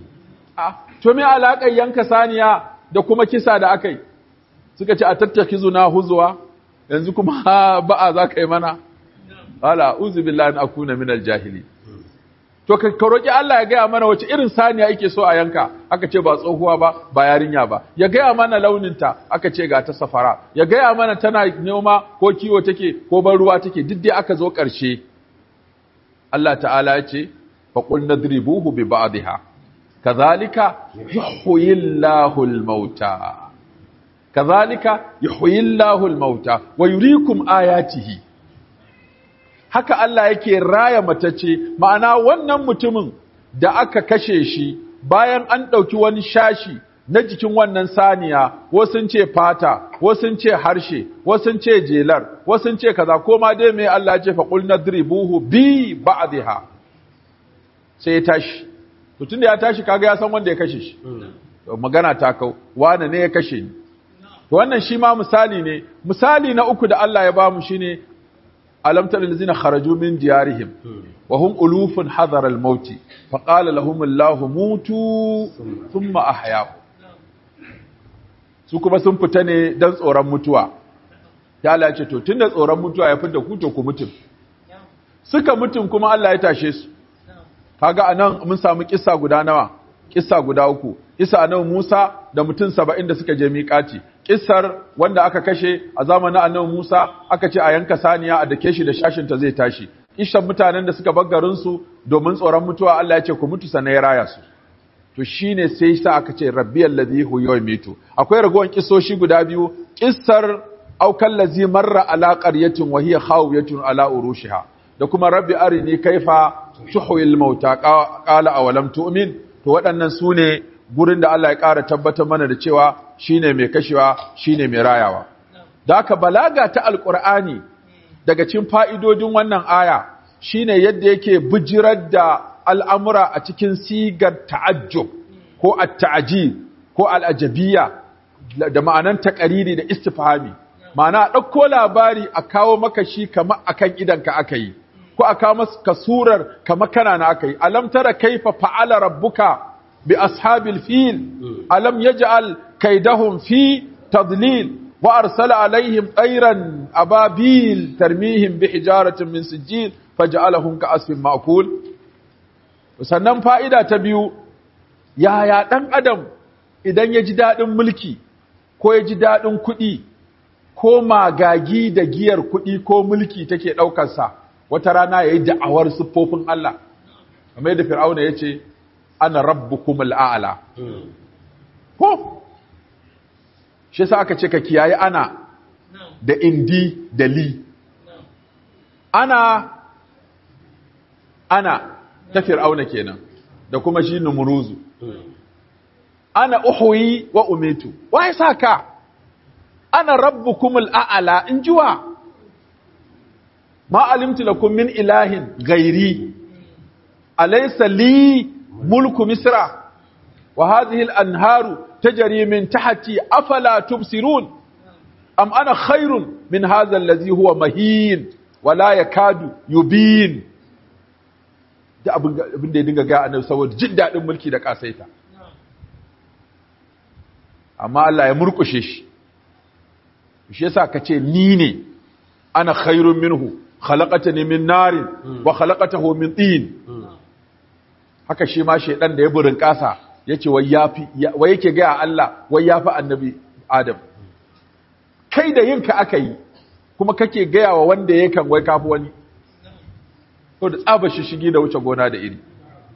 To me alaƙar yanka saniya da kuma kisa da akai? Suka ce atattakizuna huzwa, yanzu kuma ba'a za ka yi mana? Ala uzu billahi an akuna minal jahili. To ka roki Allah ya gaya mana wace irin saniya yake so a yanka, aka ce ba tsohuwa ba, ba yarinya ba. Ya gaya mana launinta, aka ce ga ta safara. Ya gaya mana tana noma ko kiwo take ko ban ruwa take, duk dai aka zo ƙarshe. Allah ta'ala ya ce fa qul nadribuhu bi ba'dihha kadhalika yuhyillahu al-mauta. Kadhalika yuhyillahu al-mauta wa yuriikum ayatihi. Haka Allah yake raya matacce, ma'ana wannan mutumin da aka kashe shi bayan an ɗauki wani shashi na jikin wannan saniya, wasu ce fata, wasu ce harshe, wasu ce jelar, wasu ce kaza, ko ma dai mai Allah ce faƙul nadribuhu bi ba'dha. Sai ya tashi. To tunda ya tashi kaga ya san wanda ya kashe shi. Magana ta kau, wane ne ya kashe ni? To wannan shi ma misali ne. Misali na uku da Allah ya bamu shine alam tara allazina kharaju min diyarihim wa hum ulufun hadara al-maut fa qala lahum Allahu mutu thumma ahyahum. Su kuma sun fita ne dan tsoron mutuwa. Ya Allah ya ce to tunda tsoron mutuwa ya fita ku to ku mutum. Suka mutum kuma Allah ya tashe su. Kaga anan mun samu kissa guda nawa? Kissa guda uku. Kissa annabi Musa da mutum 70 da suka je miƙati. Kissar wanda aka kashe a zamanin annabi Musa aka ce a yanka saniya a dake shi da shashin ta zai tashi. Kissar mutanen da suka bar garin su domin tsoron mutuwa Allah ya ce ku mutu sannan ya raya su. To shine sai sa aka ce rabbiyal ladhi huwa yumitu. Akwai ragowar kissoshi guda biyu. Kissar aukal ladzi marra ala qaryatin wa hiya khawiyatun ala urushiha. Da kuma rabbi arini kaifa tuhyil mauta qala awalam tu'min. To waɗannan su ne gurin da Allah ya ƙara tabbatar mana da cewa shine mai kashewa shine mai rayawa. Da haka balaga ta alƙur'ani daga cikin fa'idodin wannan aya shine yadda yake bijirar da al'amura a cikin sigar ta'ajjub ko at-ta'jib ko al-ajabiyya da ma'anan taqariri da istifhami. Ma'ana ɗauko labari a kawo maka shi kamar akan idanka aka yi. Ko a kawo maka surar kamar kana na aka yi. Alam tara kaifa fa'ala rabbuka bi ashabil fil alam yaj'al kaydahum fi tadlil wa arsala alaihim tayran ababil tarmihim bi hijaratin min sijil faj'alahum ka'asfin ma'kul. Sannan fa'ida ta biyu, yaya dan adam idan ya ji dadin mulki ko ya ji dadin kuɗi ko magagi da giyar kuɗi ko mulki take daukar sa wata rana yayi da'awar siffofin Allah kamar yadda Fir'auna yace ana rabbukumul a'la ko shi yasa aka ce ka kiyaye ana da indi da li ana ta Fir'auna kenan da kuma shi Numuruzu ana uhuyi wa umitu wai saka ana rabbukumul a'la injuwa ma alimtu lakum min ilahin ghairi alaysa li mulku misra wa hadhihi al-anharu tajri min tahti afala tubsirun am ana khairun min hadha alladhi huwa mahin wa la yakadu yubin da abin da ya dinga ga annabi saboda jin dadin mulki da kasaita amma Allah ya murkushe shi yasa kace ni ne ana khairun minhu khalaqatani min narin wa khalaqatahu min tin haka shi ma shedan da ya burin kasa yace wai yake ga Allah wai yafi annabi Adam kai da yinka akai kuma kake ga wa wanda yake wai kafi wani to da tsaba shigi da wuce gona da iri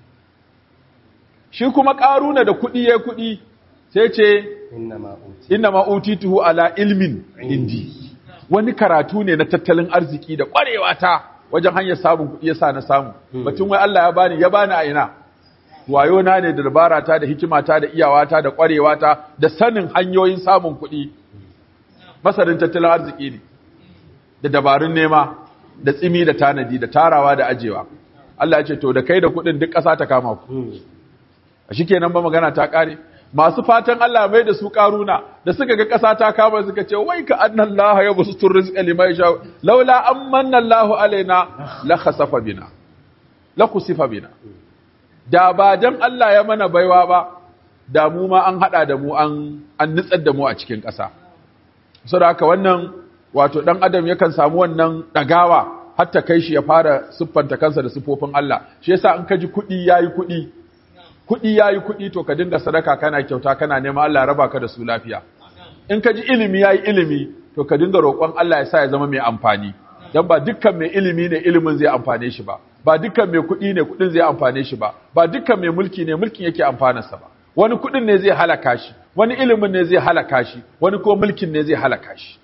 shi kuma karuna da kudi yayi kudi sai ce inna ma utituhu ala ilmin indi wani karatu ne na tattalin arziki da ƙwarewa ta wajen hanyar samun kuɗi yasa na samu batun wai Allah ya bani a ina wayo na ne da dabara ta da hikima ta da iyawa ta da ƙwarewa ta da sanin hanyoyin samun kuɗi masarin tattalin arziki ne da dabarun nema da tsimi da tanadi da tarawa da ajewa Allah ya ce to da kai da kuɗin duk ƙasa ta kama ku a shikenan ba magana ta ƙare masu fatan Allah mai da su karuna da suka ga ƙasa ta kama suka ce wai ka annallaha ya basu rizqa liman yasha laula amanna Allahu alaina la khasafa bina la khusifa bina da ba dan Allah ya mana baiwa ba da mu ma an hada da mu an nitsar da mu a cikin ƙasa saboda haka wannan wato dan adam yakan samu wannan dagawa har ta kai shi ya fara siffanta kansa da siffofin Allah shi yasa in ka ji kuɗi yayi kuɗi to ka dinga sadaka kana kyauta kana neman Allah raba ka da su lafiya in ka ji ilimi yayi ilimi to ka dinga roƙon Allah ya sa ya zama mai amfani dan ba dukkan mai ilimi ne ilimin zai amfane shi ba dukkan mai kuɗi ne kuɗin zai amfane shi ba dukkan mai mulki ne mulkin yake amfanarsa ba wani kuɗin ne zai halaka shi wani ilimin ne zai halaka shi wani ko mulkin ne zai halaka shi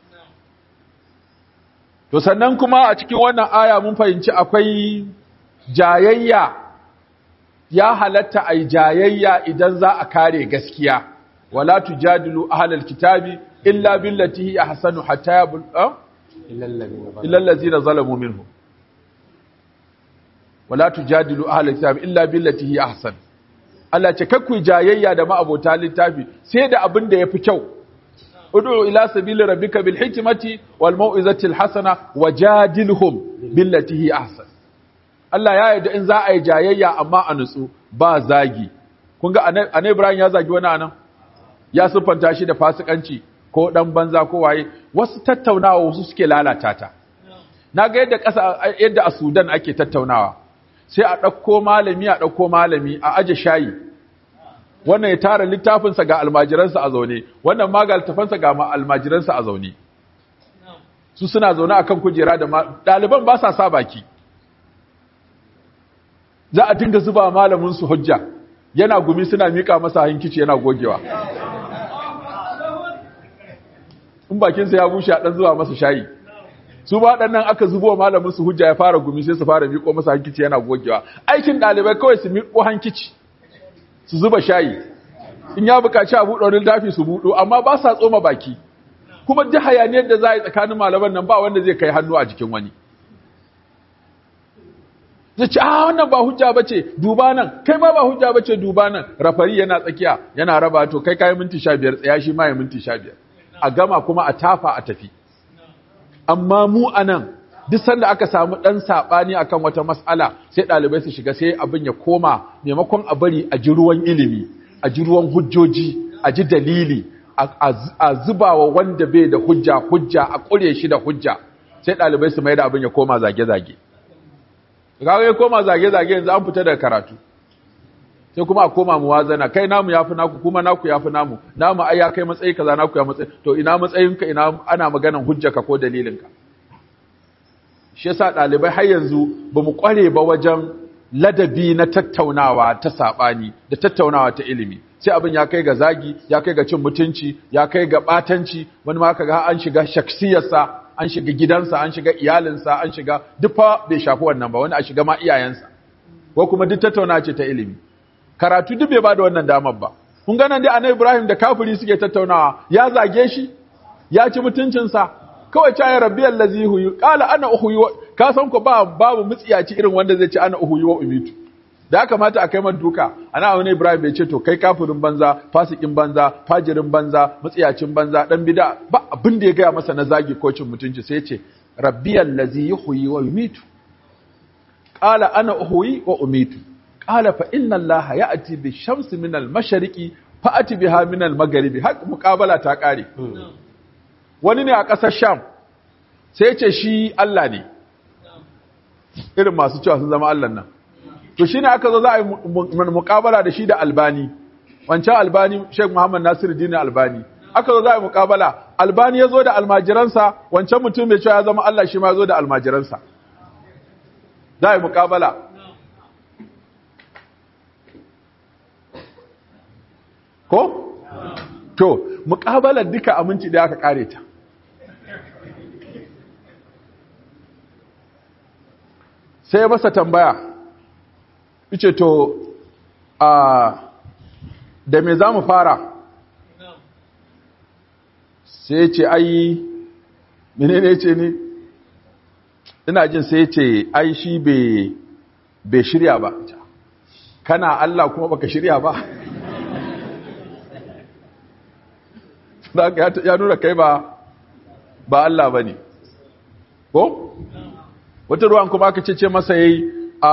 to sannan kuma a cikin wannan aya mun fahimci akwai jayayya ya halatta ai jayayya idan za a kare gaskiya wala tujadilu ahlal kitabi illa billati hi ahsanu hatta yabul illa allazina zalamu minhum wala tujadilu ahlal kitabi illa billati hi ahsan Allah ce kakku jayayya da ma'abota littafi sai da abin da yafi kyau ud'u ila sabili rabbika bil hikmati wal mau'izati al hasana wajadilhum billati hi ahsan. Allah ya yarda in za a yi jayayya amma a nutsu ba zagi. Kun ga Annabi Ibrahim ya zagi wani anan, ya siffanta shi da fasikanci ko dan banza ko waye. Wasu tattaunawa wasu suke lalata ta. Na ga yadda a Sudan ake tattaunawa, sai a ɗauko malami a aje shayi, wannan ya tara littafinsa ga almajiransa a zaune, wannan ma ga littafansa ga almajiransa a zaune. Su suna zaune akan kujera da ɗaliban ba sa baki. Za a dinga zuba malamin su hujja, yana gumi suna miƙa masa hankici yana gogewa. In bakinsa ya bushe a ɗan zuwa masa shayi. Su ba ɗannan aka zubo malamin su hujja ya fara gumi sai su fara miƙo masa hankici yana gogewa. Aikin ɗalibai kawai su miƙo hankici, su zuba shayi. In ya buƙaci a buɗe wani littafi su buɗo, amma ba sa tsoma baki. Kuma duk hayaniyar da za a yi tsakanin malaman nan ba wanda zai kai hannu a jikin wani. Zai ce, wannan ba hujja ba ce, duba nan, kai ma ba hujja ba ce, duba nan. Rafari yana tsakiya, yana raba to kai kayi minti 15, tsaya shi ma ya minti 15. A gama kuma a tafa a tafi. Amma mu anan duk sanda aka samu dan sabani akan wata mas'ala sai dalibai su shiga sai abin ya koma maimakon a bari a ji ruwan ilimi, a ji ruwan hujjoji, a ji dalili, a zubawa wanda bai da hujja a kure shi da hujja, sai dalibai su mai da abin ya koma zage-zage. Kaga ya koma zage-zage yanzu an fita daga karatu. Sai kuma a koma muwazana, kai namu yafi naku, kuma naku yafi namu ai ya kai matsayi kaza, naku ya matsayi, to ina matsayinka, ina ana maganan hujjarka ko dalilinka. Shi yasa dalibai har yanzu bamu kware ba wajen ladabi na tattaunawa ta sabani da tattaunawa ta ilimi. Sai abin ya kai ga zagi, ya kai ga cin mutunci, ya kai ga batanci, wani ma kaga an shiga shaksiyarsa, an shiga gidansa, an shiga iyalinsa, an shiga duk fa bai shafi wannan ba, wani a shiga ma iyayensa. Ko kuma duk tattaunawa ce ta ilimi. Karatu duk bai bada wannan damar ba. Kun ga nan dai Annabi Ibrahim da kafiri suke tattaunawa, ya zage shi, ya ci mutuncinsa, kawai ya rabbiyal ladzi huyi, qala ana uhuyi, ka san ko babu mutsiyaci irin wanda zai ce ana uhuyi wa umitu. Da ya kamata a kai man duka, Annabi Ibrahim bai ce to kai kafirin banza, fasikin banza, fajirin banza, mutsiyacin banza, dan bid'a, ba abin da ya gaya masa na zagi ko cin mutunci, sai ya ce rabbiyal ladzi yuhyi wa yumitu. Qala ana uhuyi wa umitu. Qala fa inna Allaha ya'ti bi-shamsi min al-mashriqi fa'ati biha min al-maghribi. Hak muqabala ta kare. Wani ne a ƙasar Sham sai ce shi Allah ne. Irin masu cewa sun zama Allah nan. To shine aka zo za a yi muqabala da shi da Albani. Wancan Albani Sheikh Muhammad Nasiruddin Albani. Aka zo za a yi muqabala. Albani ya zo da almajiransa, wancan mutum mai cewa ya zama Allah shi ma ya zo da almajiransa. Za a yi muqabala. Ko? To, muƙabalar duka aminci da aka ƙare ta. Sai ya masa tambaya, ice to, da me za mu fara? Sai ya ce, ai, menene ce ne? Ina jin sai ya ce, ai, shi bai shirya ba. Kana Allah kuma baka shirya ba? Ya nuna kai ba Allah ba ne. Ko? Wata ruwan kuma aka ce masa yayi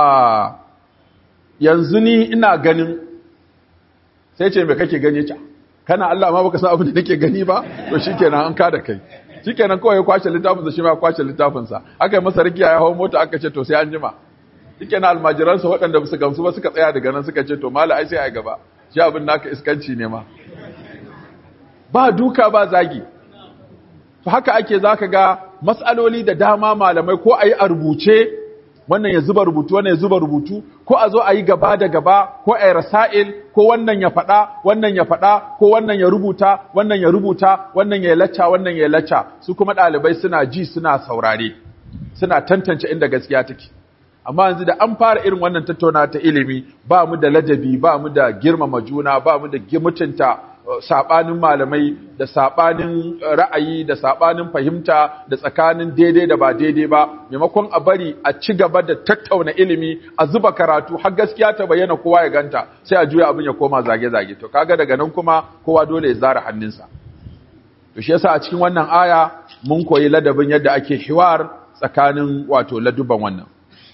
yanzu ni ina ganin, sai ce me kake gani ta? Kana Allah ma baka san abin da nake gani ba? To shikenan an kada kai. Shikenan kawai ya kwace littafinsa, shi ma ya kwace littafinsa. Aka yi masa rikiya ya hawo mota, aka ce to sai an jima. Shikenan almajiransa waɗanda ba su gamsu ba suka tsaya daga nan suka ce to mala ai sai ai gaba. Shi abin naka iskanci ne ma. Ba duka ba zagi. Haka ake zaka ga mas'aloli da dama malamai ko ayi a rubuce, wannan ya zuba rubutu, wannan ya zuba rubutu, ko a zo ayi gaba da gaba, ko ayi rasail, ko wannan ya faɗa, wannan ya faɗa, ko wannan ya rubuta, wannan ya rubuta, wannan ya lacca, wannan ya lacca. Su kuma ɗalibai suna ji, suna saurare, suna tantance inda gaskiya take. Amma yanzu da an fara irin wannan tattauna ta ilimi, ba mu da ladabi, ba mu da girmama juna, ba mu da mutunta sabanin malamai, da sabanin ra'ayi, da sabanin fahimta, da tsakanin daidai da ba daidai ba. Maimakon a bari a ci gaba da tattauna ilimi, a zuba karatu har gaskiya ta bayyana kowa ya ganta, sai a juya abin ya koma zage-zage. To kaga daga nan kuma kowa dole ya zara hannunsa. to shi yasa a cikin wannan aya mun koyi ladabin yadda ake hiwar tsakanin wato laduban wannan.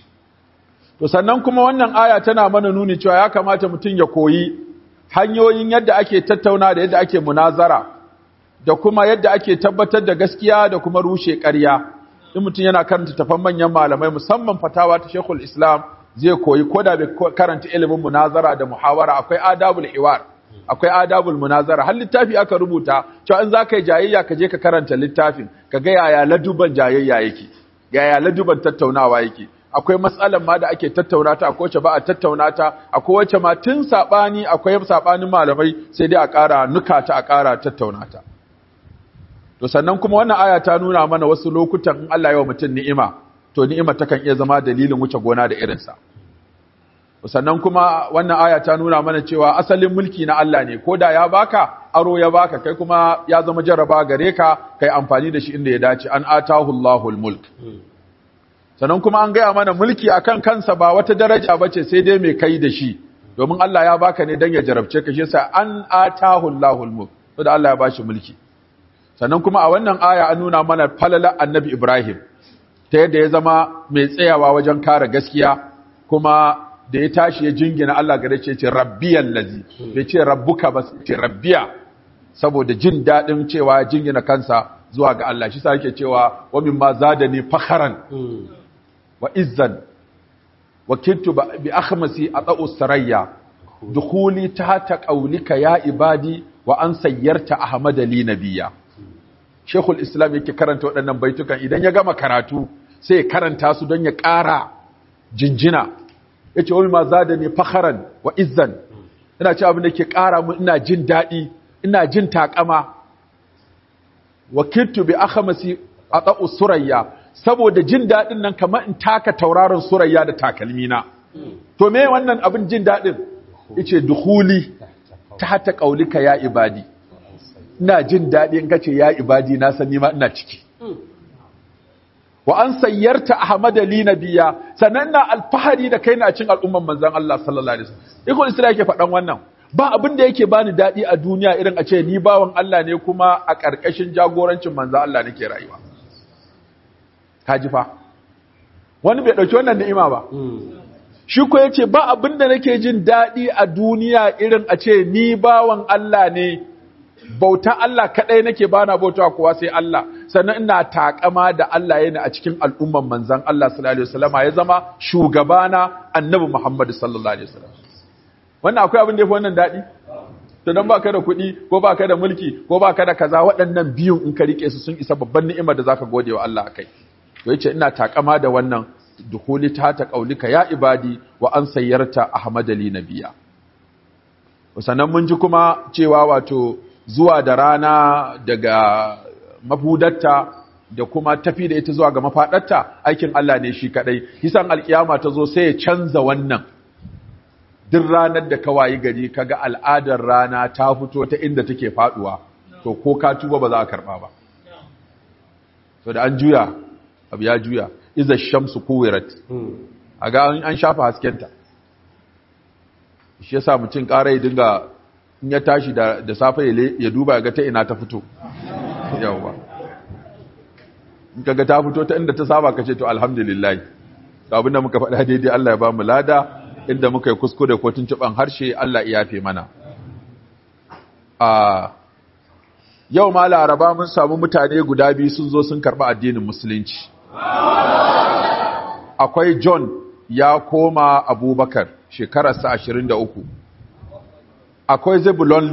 To sannan kuma wannan aya tana mana nuni cewa ya kamata mutum ya koyi hanyoyin yadda ake tattauna da yadda ake munazara da kuma yadda ake tabbatar da gaskiya da kuma rushe ƙarya. In mutum yana karanta tafan manyan malamai musamman fatawa ta Sheikhul Islam zai koyi koda bai karanta ilimin munazara da muhawara akwai adabul hiwar, akwai adabul munazara. Har littafi aka rubuta cewa in za ka yi jayayya ka je ka karanta littafin ka ga yaya laduban jayayya yake, yaya laduban tattaunawa yake. Akwai matsalan ma da ake tattauna ta, akwai wacce ba a tattauna ta, akwai wacce ma tun sabani akwai sabanin malamai sai dai a ƙara nuka ta a ƙara tattauna ta. To sannan kuma wannan aya ta nuna mana wasu lokutan in Allah ya wa mutum ni'ima, to ni'ima takan iya zama dalilin wuce gona da irinsa. Sannan kuma wannan aya ta nuna mana cewa asalin mulki na Allah ne, ko da ya baka aro ya baka kai kuma ya zama jaraba gare ka kai amfani da shi inda ya dace. An atahu Allahul mulk. Sannan kuma an gaya mana mulki akan kansa ba wata daraja bace sai dai mai kai da shi, domin Allah ya baka ne dan ya jarabce ka, shi yasa an atahu Allahul mulk, saboda Allah ya bashi mulki. Sannan kuma a wannan aya an nuna mana falalar Annabi Ibrahim ta yadda ya zama mai tsayawa wajen kare gaskiya, kuma da ya tashi ya jingina Allah gare ce rabbiyal lazi, bai ce rabbuka ba, ce rabbiya, saboda jin dadin cewa jingina kansa zuwa ga Allah. Shi sa yake cewa wa mimma zadani fakharan wa izzan wa kintu bi akhmasi ata'u sarayya dukhuli tahta qawlika ya ibadi wa an sayyarta ahmada li nabiyya. Sheikhul Islam yake karanta waɗannan baitukan idan ya gama karatu sai ya karanta su don ya ƙara jinjina. Yace wa mimma zadani fakharan wa izzan, ina ce abin da ke ƙara mu ina jin daɗi, ina jin takama. Wa kintu bi akhmasi ata'u surayya, saboda jin daɗin nan kamar in taka tauraron surayya da takalmina. To me wannan abin jin daɗin? Yace dukhuli tahta qaulika ya ibadi, ina jin daɗi in kace ya ibadi na san ni ma ina ciki. Wa an sayyarta ahmada li nabiyya, sanan na alfahari da kai na cin al'umman manzon Allah sallallahu alaihi wasallam. Ikon Islam yake faɗan wannan, ba abin da yake bani daɗi a duniya irin a ce ni bawan Allah ne kuma a ƙarƙashin jagorancin manzon Allah nake rayuwa. Kaji fa wani bai dauki wannan ni'ima ba. Shi ko yace ba abin da nake jin daɗi a duniya irin a ce ni bawan Allah ne, bauta Allah kadai nake bana bautawa kowa sai Allah, sannan ina takama da Allah yana a cikin al'umman manzon Allah sallallahu alaihi wasallam, ya zama shugabana Annabi Muhammad sallallahu alaihi wasallam. Wannan akwai abin da yafi wannan daɗi? To dan baka da kuɗi ko baka da mulki ko baka da kaza, waɗannan biyun in ka rike su sun isa babban ni'imar da zaka gode wa Allah akai. To yace ina takama da wannan dukhuli ta qaulika ya ibadi wa an sayyarta ahmada li nabiyya. Sannan mun ji kuma cewa wato zuwa da rana daga mafudarta da kuma tafi da ita zuwa ga mafadarta aikin Allah ne shi kadai. Hisan alkiyama ta zo sai ya canza wannan. Duk ranar da ka wayi gari kaga al'adar rana ta fito ta inda take faduwa, to ko ka tuba ba za a karba ba. So da an juya abu ya juya, iza shamsu kuwirat, a ga an shafa haskenta. Shi yasa mutum ƙara ya dinga in ya tashi da safe ya duba ga ta ina ta fito. Yawwa, in kaga ta fito ta inda ta saba ka ce to alhamdulillah, abin da muka faɗa daidai Allah ya ba mu lada, inda muka yi kuskure ko tuntuɓan harshe Allah ya yafe mana. Yau ma Laraba mun samu mutane guda biyu sun zo sun karɓi addinin musulunci. Akwai John ya koma Abubakar, shekararsa 23. Akwai Zebulon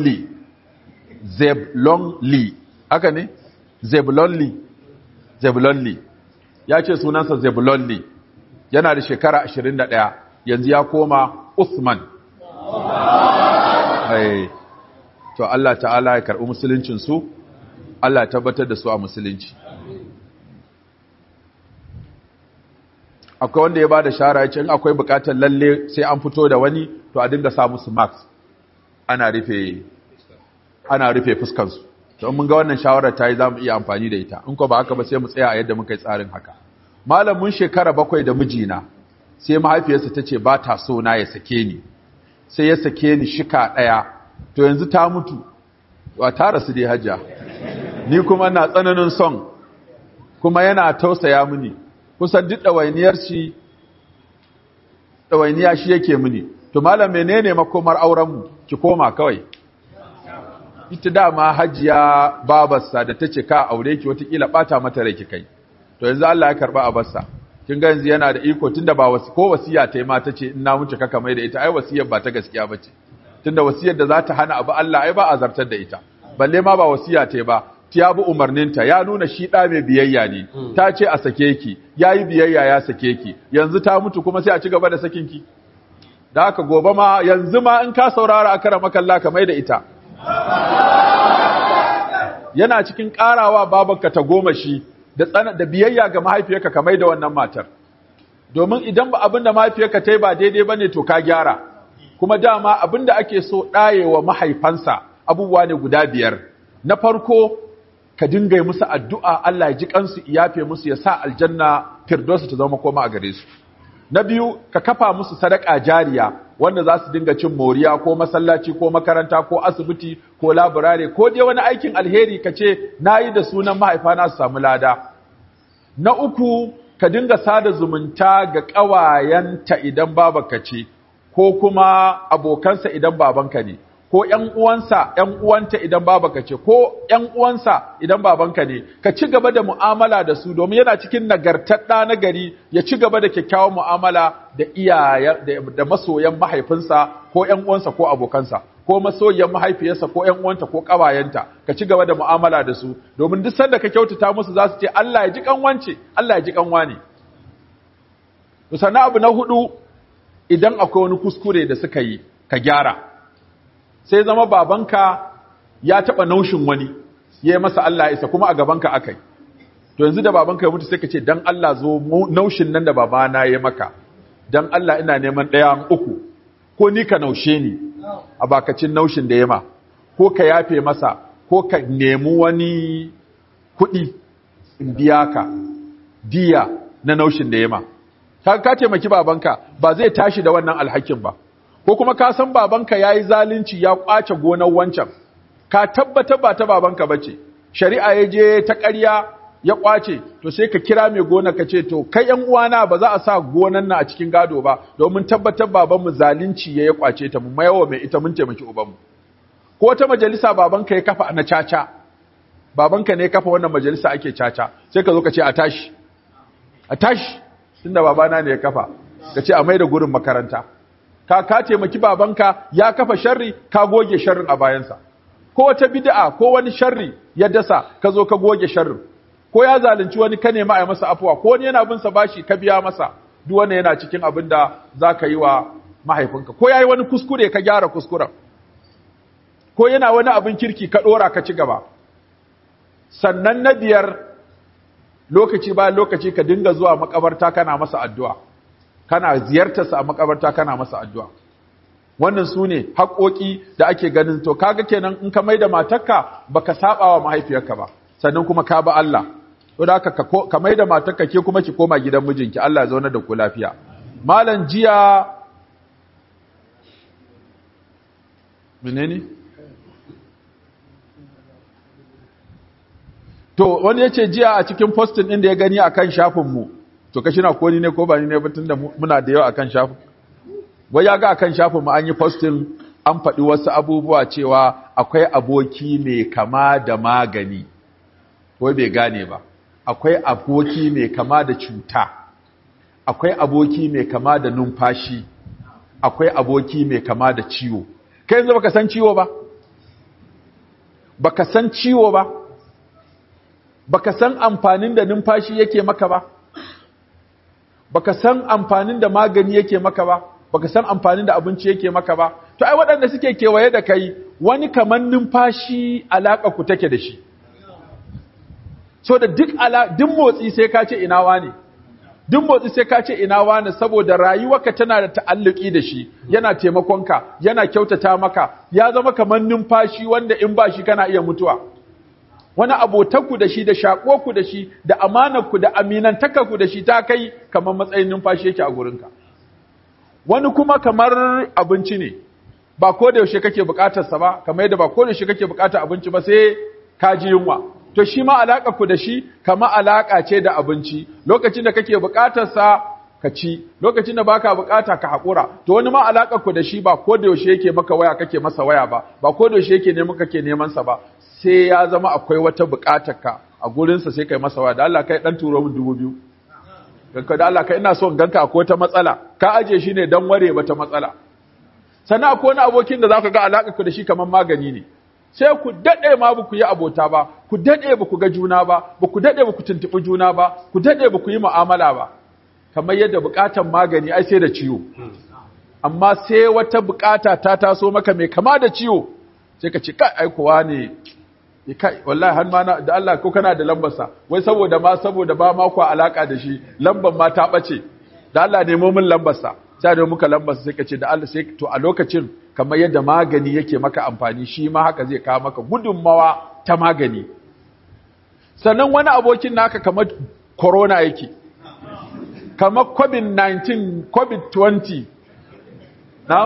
Lee, haka ne? Zebulon Lee. Ya ce sunansa Zebulon Lee, yana da shekara 21, yanzu ya koma Uthman. To Allah ta'ala ya karɓi musuluncinsu, Allah ya tabbatar da su a musulunci. Akwai wanda ya ba da shara ya ce in akwai bukatar lalle sai an fito da wani, to a dinga sa musu mask, ana rufe fuskansu. To mun ga wannan shawarar ta yi za mu iya amfani da ita, in ko ba haka ba sai mu tsaya a yadda muka yi tsarin haka. Malam mun shekara 7 da mijina, sai mahaifiyarsa ta ce ba ta so na ya sake ni, sai ya sake ni shika ɗaya, to yanzu ta mutu, wa ta rasu dai hajja. ni kuma na tsananin son kuma yana tausaya mini kusan duk ɗawainiya shi yake mini to malam menene makomar aurenmu ki koma kawai ita dama hajiya babarsa da ta ce ka aure ki watakila ɓata mata rai ki kai to yanzu Allah ya karɓa a barsa kin ga yanzu yana da iko tunda ba ko wasiya ta yi ma ta ce in na mutu kaka mai da ita ai wasiyar ba ta gaskiya ba ce tunda wasiyar da za ta hana abu Allah ai ba a zartar da ita balle ma ba wasiya ta yi ba ta bi umarninta ya nuna shi ɗa mai biyayya ne ta ce a sake ki ya yi biyayya ya sake ki yanzu ta mutu kuma sai a ci gaba da sakin ki da haka gobe ma yanzu ma in ka saurara a kara makalla ka mai da ita yana cikin ƙarawa babanka ta goma shi da biyayya ga mahaifiyarka ka mai da wannan matar domin idan ba abin da mahaifiyarka ta yi ba daidai ba ne to ka gyara kuma dama abin da ake so ɗayewa mahaifansa abubuwa ne guda 5 na farko ka dinga musu addu'a Allah ya ji kansu iyafe musu ya sa aljanna firdausu ta zama koma a gare su na biyu ka kafa musu sadaka jariya wanda za su dinga cin moriya ko masallaci ko makaranta ko asibiti ko laburare ko dai wani aikin alheri ka ce nayi da sunan mahaifana su samu lada na uku ka dinga sada zumunta ga ƙawayenta idan babanka ce ko kuma abokansa idan babanka ne ko ƴan uwanta idan babanka ce ko ƴan uwansa idan babanka ne ka ci gaba da mu'amala da su domin yana cikin nagartar ɗa na gari ya ci gaba da kyakkyawan mu'amala da da masoyan mahaifinsa ko ƴan uwansa ko abokansa ko masoyan mahaifiyarsa ko ƴan uwanta ko ƙawayenta ka ci gaba da mu'amala da su domin duk sanda ka kyautata musu za su ce Allah ya ji kanwance Allah ya ji kanwa ne to sannan abu na hudu idan akwai wani kuskure da suka yi ka gyara sai zama babanka ya taɓa naushin wani ya yi masa Allah isa kuma a gabanka aka yi to yanzu da babanka ya mutu sai ka ce dan Allah zo naushin nan da babana ya maka dan Allah ina neman 1 3 ko ni ka naushe ni a bakacin naushin da ya ma ko ka yafe masa ko ka nemi wani kuɗi in biya ka diya na naushin da ya ma ka taimaki babanka ba zai tashi da wannan alhakin ba ko kuma ka san babanka yayi zalunci ya kwace gonar wancan ka tabbata ba ta babanka bace shari'a ya je ta ƙarya ya kwace to sai ka kira mai gona ka ce to kai ƴan uwana ba za a sa gonan nan a cikin gado ba domin tabbatar babanmu zalunci ya kwace ta mu mayawa mai ita mun taimaki ubanmu ko ta majalisa babanka ya kafa na caca babanka ne ya kafa wannan majalisa ake caca sai ka zo ka ce a tashi tunda babana ne ya kafa ka ce a mai da gurin makaranta ka taimaki babanka ya kafa sharri ka goge sharrin a bayansa ko wata bid'a ko wani sharri ya dasa ka zo ka goge sharrin ko ya zalunci wani ka nema a masa afuwa ko wani yana bin sa bashi ka biya masa duk wannan yana cikin abin da zaka yi wa mahaifinka ko yayi wani kuskure ka gyara kuskuren ko yana wani abin kirki ka dora ka ci gaba sannan na 5 lokaci bayan lokaci ka dinga zuwa makabarta kana masa addu'a kana ziyartarsa a makabarta kana masa addu'a wannan su ne haƙoƙi da ake ganin to kaga kenan in ka maida matarka baka saba wa mahaifiyarka ba sannan kuma ka ba Allah to da haka ka maida matarka ke kuma ki koma gidan mijinki Allah ya zauna da ku lafiya malam jiya menene to wani yace jiya a cikin posting din da ya gani akan shafin mu to kashi na ko ni ne ko ba ni ne ba tunda muna da yawa akan shafin wai ya ga akan shafin mu an yi posting an faɗi wasu abubuwa cewa akwai aboki mai kama da magani wai bai gane ba akwai aboki mai kama da cuta akwai aboki mai kama da numfashi akwai aboki mai kama da ciwo kai yanzu baka san ciwo ba baka san ciwo ba baka san amfanin da numfashi yake maka ba baka san amfanin da magani yake maka ba baka san amfanin da abinci yake maka ba to ai waɗanda suke kewaye da kai wani kaman numfashi alaka ku take da shi so da duk motsi sai ka ce ina wane duk motsi sai ka ce ina wane saboda rayuwarka tana da ta'alluki da shi yana taimakonka yana kyautata maka ya zama kaman numfashi wanda in ba shi kana iya mutuwa wani abotanku da shi da shaƙoku da shi da amanarku da aminantakarku da shi ta kai kamar matsayin numfashi yake a gurinka wani kuma kamar abinci ne ba ko da yaushe kake buƙatarsa ba kamar yadda ba ko da yaushe kake buƙatar abinci ba sai ka ji yunwa to shi ma alaka ku da shi kama alaka ce da abinci lokacin da kake bukatar sa ka ci lokacin da baka bukata ka hakura to wani ma alaka ku da shi ba ko da yaushe yake maka waya kake masa waya ba ko da yaushe yake neman kake neman sa ba sai ya zama akwai wata bukatar ka a gurin sa sai kai masa waya da Allah kai dan turo min 2000 kanka da Allah kai ina so in ganka akwai wata matsala ka aje shi ne dan ware wata matsala sannan akwai wani abokin da zaka ga alaka ku da shi kaman magani ne sai ku dade ma ba ku yi abota ba ku dade ba ku ga juna ba ku dade ba ku tuntubi juna ba ku dade ba ku yi mu'amala ba kamar yadda bukatan magani ai sai da ciwo amma sai wata bukata ta taso maka mai kama da ciwo sai ka ce kai ai kuwa ne kai wallahi har ma da Allah ko kana da lambar sa wai saboda ba ma ku alaka da shi lambar ma ta bace da Allah nemo min lambar sa sai da muka lambar sa sai ka ce da Allah sai to a lokacin kamar yadda magani yake maka amfani shi ma haka zai kawo maka gudunmawa ta magani sannan wani abokin naka kamar corona yake kamar COVID-19 COVID-20 na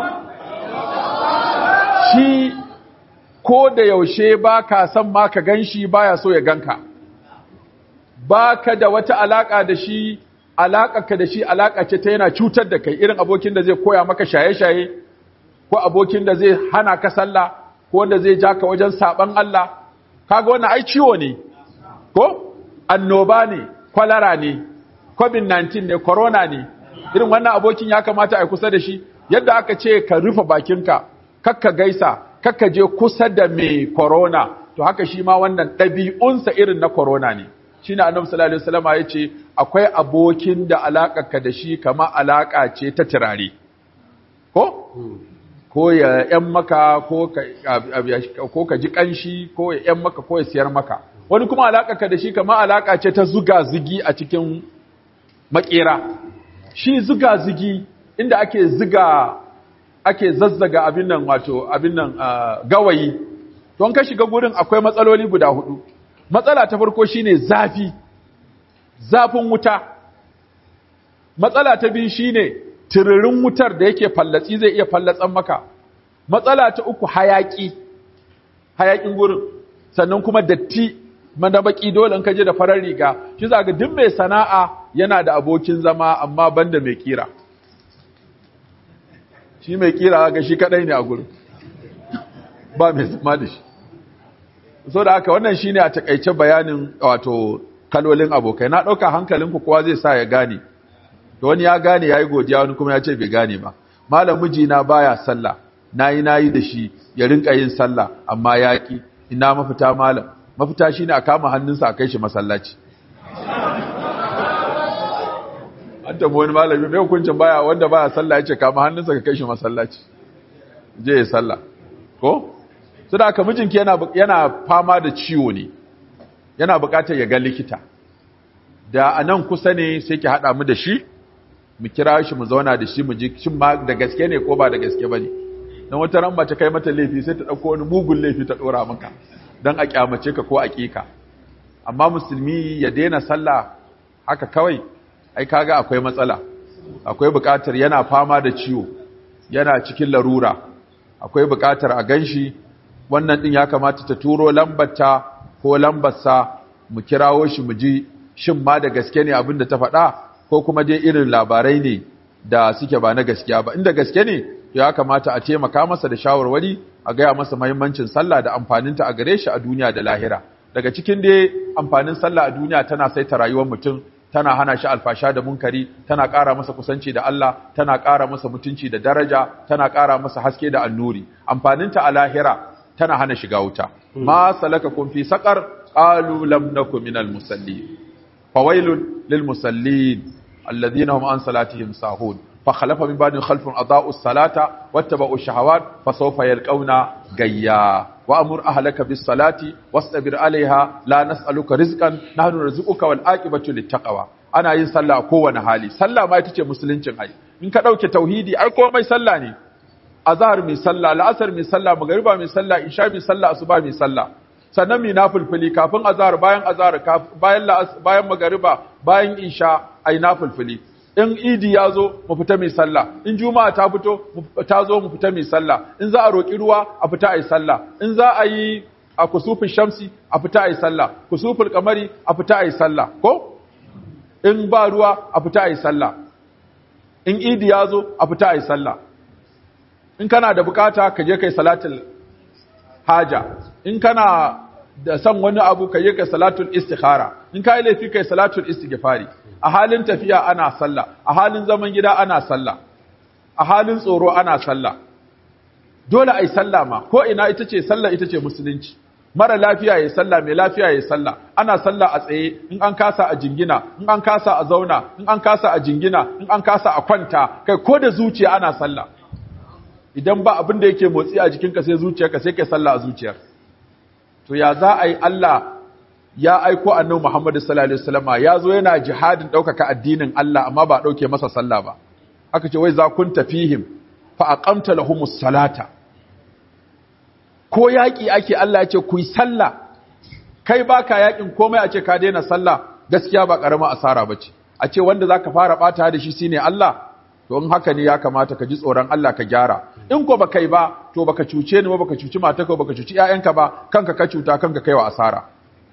shi ko da yaushe ba ka san ma ka gan shi baya so ya ganka ba ka da wata alaka da shi alaƙarka da shi alaƙa ce ta yana cutar da kai irin abokin da zai koya maka shaye-shaye ko abokin da zai hana ka sallah ko wanda zai ja ka wajen saban Allah kaga wannan ai ciwo ne ko annoba ne kwalara ne covid-19 ne corona ne irin wannan abokin ya kamata a kusa da shi yadda aka ce ka rufe bakinka kakka gaisa kakka je kusa da mai corona to haka shi ma wannan ɗabi'unsa irin na corona ne shine annabi sallallahu alaihi wasallam ya ce akwai abokin da alakarka da shi kama alaka ce ta turare ko ya yan maka ko ka ji kanshi ko ya yan maka ko ya siyar maka wani kuma alakarka da shi kama alaka ce ta zuga zugi a cikin makera shi zuga zugi inda ake zazzaga abin nan gawayi don ka shiga gurin akwai matsaloli guda 4 matsala ta farko shine zafin wuta matsala ta biyu shine tiririn wutar da yake fallatsi zai iya fallatsan maka matsala ta uku hayakin gurin sannan kuma datti madabaki dole in ka je da farar riga shi zaga duk mai sana'a yana da abokin zama amma banda mai kira shi mai kira ga shi kadai ne a gurin ba mai zama da shi so da haka wannan shine a takeice bayanin wato kalolin abokai na dauka hankalinku kowa zai sa ya gane to wani ya gane yayi godiya wani kuma ya ce bai gane ba malam mijina baya sallah nayi da shi ya rinka yin sallah amma yaki ina mafita malam mafita shine a kama hannunsa a kai shi masallaci hatta wani malami mai hukuncin wanda baya sallah yace kama hannunsa ka kai shi masallaci je ya sallah ko saboda haka mijinki yana fama da ciwo ne yana buƙatar ya ga likita da anan kusa ne sai ki hada mu da shi mu kira shi mu zauna da shi mu ji shin ma da gaske ne ko ba da gaske bane dan wata ran mace kai mata laifi sai ta dauko wani mugun laifi ta dora maka dan a kyamace ka ko a kika amma musulmi ya daina sallah haka kawai ai kaga akwai matsala akwai buƙatar yana fama da ciwo yana cikin larura akwai buƙatar a ganshi wannan din ya kamata ta turo lambarta ko lambarsa mu kirawo shi mu ji shin ma da gaske ne abinda ta faɗa ko kuma dai irin labarai ne da suke ba na gaskiya ba inda gaske ne ya kamata a taimaka masa da shawarwari a gaya masa muhimmancin sallah da amfaninta a gare shi a duniya da lahira daga cikin dai amfanin sallah a duniya tana saita rayuwar mutum tana hana shi alfasha da munkari tana ƙara masa kusanci da Allah tana ƙara masa mutunci da daraja tana ƙara masa haske da annuri amfaninta a lahira tana hana shiga wuta ma salakakum fi saqar qalu lam nakum minal musallin fawailun lil musallin alladhina hum an salatihim sahun fa khalafa min ba'dihim khalfun adaa'us salata wattaba'u shahawat fasawfa yalqawna gayya wa amur ahlaka bis salati wastabir 'alayha la nas'aluka rizqan nahnu narzuquka wal aqibatu lit taqwa ana yin sallah a kowane hali sallah ma ita ce musuluncin ai in ka dauke tauhidi ai komai sallah ne azhar mai sallah la'asar mai sallah magriba mai sallah isha mai sallah asuba mai sallah sannan mai nafilfili kafin azhar bayan magriba bayan isha ai nafilfili in idi ya zo mu fita mai sallah in juma'a ta zo mu fita mai sallah in za a roki ruwa a fita ai sallah in za a yi a kusufin shamsi a fita ayi sallah, kusufin kamari a fita ayi sallah, ko? In ba ruwa a fita ayi sallah, in idi ya zo a fita ayi sallah. In kana da bukata ka je kai salatul haja, in kana da san wani abu ka je kai salatul istikhara, in ka yi laifi kai salatul istighfari. A halin tafiya ana sallah, a halin zaman gida ana sallah, a halin tsoro ana sallah. Dole ai sallah ma, ko ina ita ce sallah, ita ce musulunci. Mara lafiya yayi sallah, mai lafiya yayi sallah. Ana sallah a tsaye, in an kasa a jingina, in an kasa a zauna, in an kasa a jingina, in an kasa a kwanta, kai ko da zuciya ana sallah. Idan ba abin da yake motsi a jikinka sai zuciyarka, sai kai sallah a zuciyar. To ya za a yi Allah ya aiko annabi Muhammad sallallahu alaihi wasallam ya zo yana jihadin ɗaukaka addinin Allah amma ba ɗauke masa sallah ba. Aka ce wai za kun tafihim fa aqamta lahumus salata. Ko yaƙi ake Allah ya ce ku yi sallah, kai baka yaƙin komai a ce ka daina sallah, gaskiya ba ƙarama asara bace. A ce wanda zaka fara ɓata da shi shine Allah, to in haka ne ya kamata ka ji tsoron Allah ka gyara. In ko baka yi ba, to baka cuce ni ba, baka cuci matarka, baka cuci ƴaƴanka ba, kanka ka cuta, kanka kaiwa asara.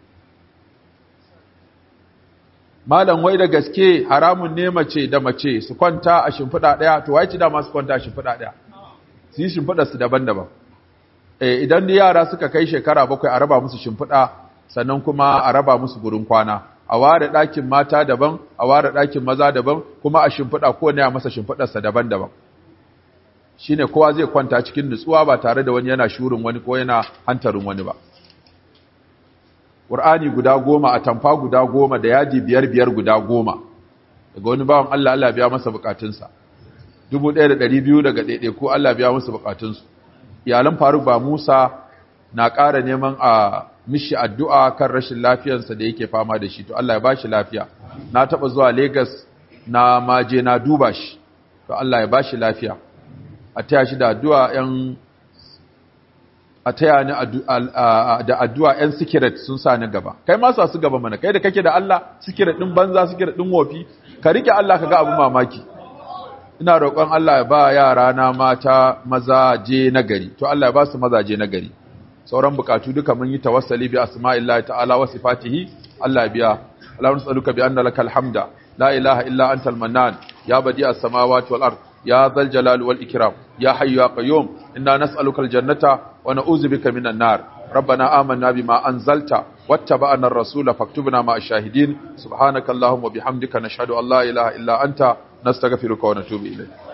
Malam wai da gaske haramun ne mace da mace su kwanta a shimfiɗa ɗaya, to wai ci dama su kwanta a shimfiɗa ɗaya. Su yi shimfiɗa su daban-daban. Idan yara suka kai shekara 7 a raba musu shimfiɗa, sannan kuma a raba musu gurin kwana. A ware ɗakin mata daban, a ware ɗakin maza daban, kuma a shimfiɗa kowane ya masa shimfiɗarsa daban-daban. Shi ne kowa zai kwanta cikin nutsuwa ba tare da wani yana shurin wani ko yana hantarin wani ba. Ƙur'ani guda 10, a tamfa guda 10 da yaji 5 guda 10. Daga wani bawan Allah biya masa bukatunsa. 1,200 daga ɗaiɗaiku Allah biya masa bukatunsu. Iyalan Faruk ba Musa na ƙara neman a mishi addu'a kan rashin lafiyarsa da yake fama da shi, to Allah ya ba shi lafiya. Na taɓa zuwa Legas na maje na duba shi, to Allah ya ba shi lafiya. A taya shi da addu'a da addu'a ‘yan sikiret sun sa ni gaba. Kai masu su gaba mana, kai da kake da Allah, sikiret ɗin banza, sikiret ɗin wofi, ka riƙe Allah ka ga abin mamaki. Ina roƙon Allah ya ba yara na mata mazaje na gari, to Allah ya ba su mazaje na gari. Sauran bukatu duka mun yi tawassali bi asma'illahi ta'ala wa sifatihi, Allah ya biya. Allahumma nas'aluka bi anna lakal hamda la ilaha illa antal mannan ya badi'as samawati wal ard ya dhal jalali wal ikram ya hayyu ya qayyum inna nas'aluka al jannata wa na'udzu bika minan nar. ربنا آمنا بما أنزلت واتبعنا الرسول فاكتبنا مع الشاهدين. سبحانك اللهم وبحمدك نشهد أن لا إله إلا أنت نستغفرك ونتوب إليك.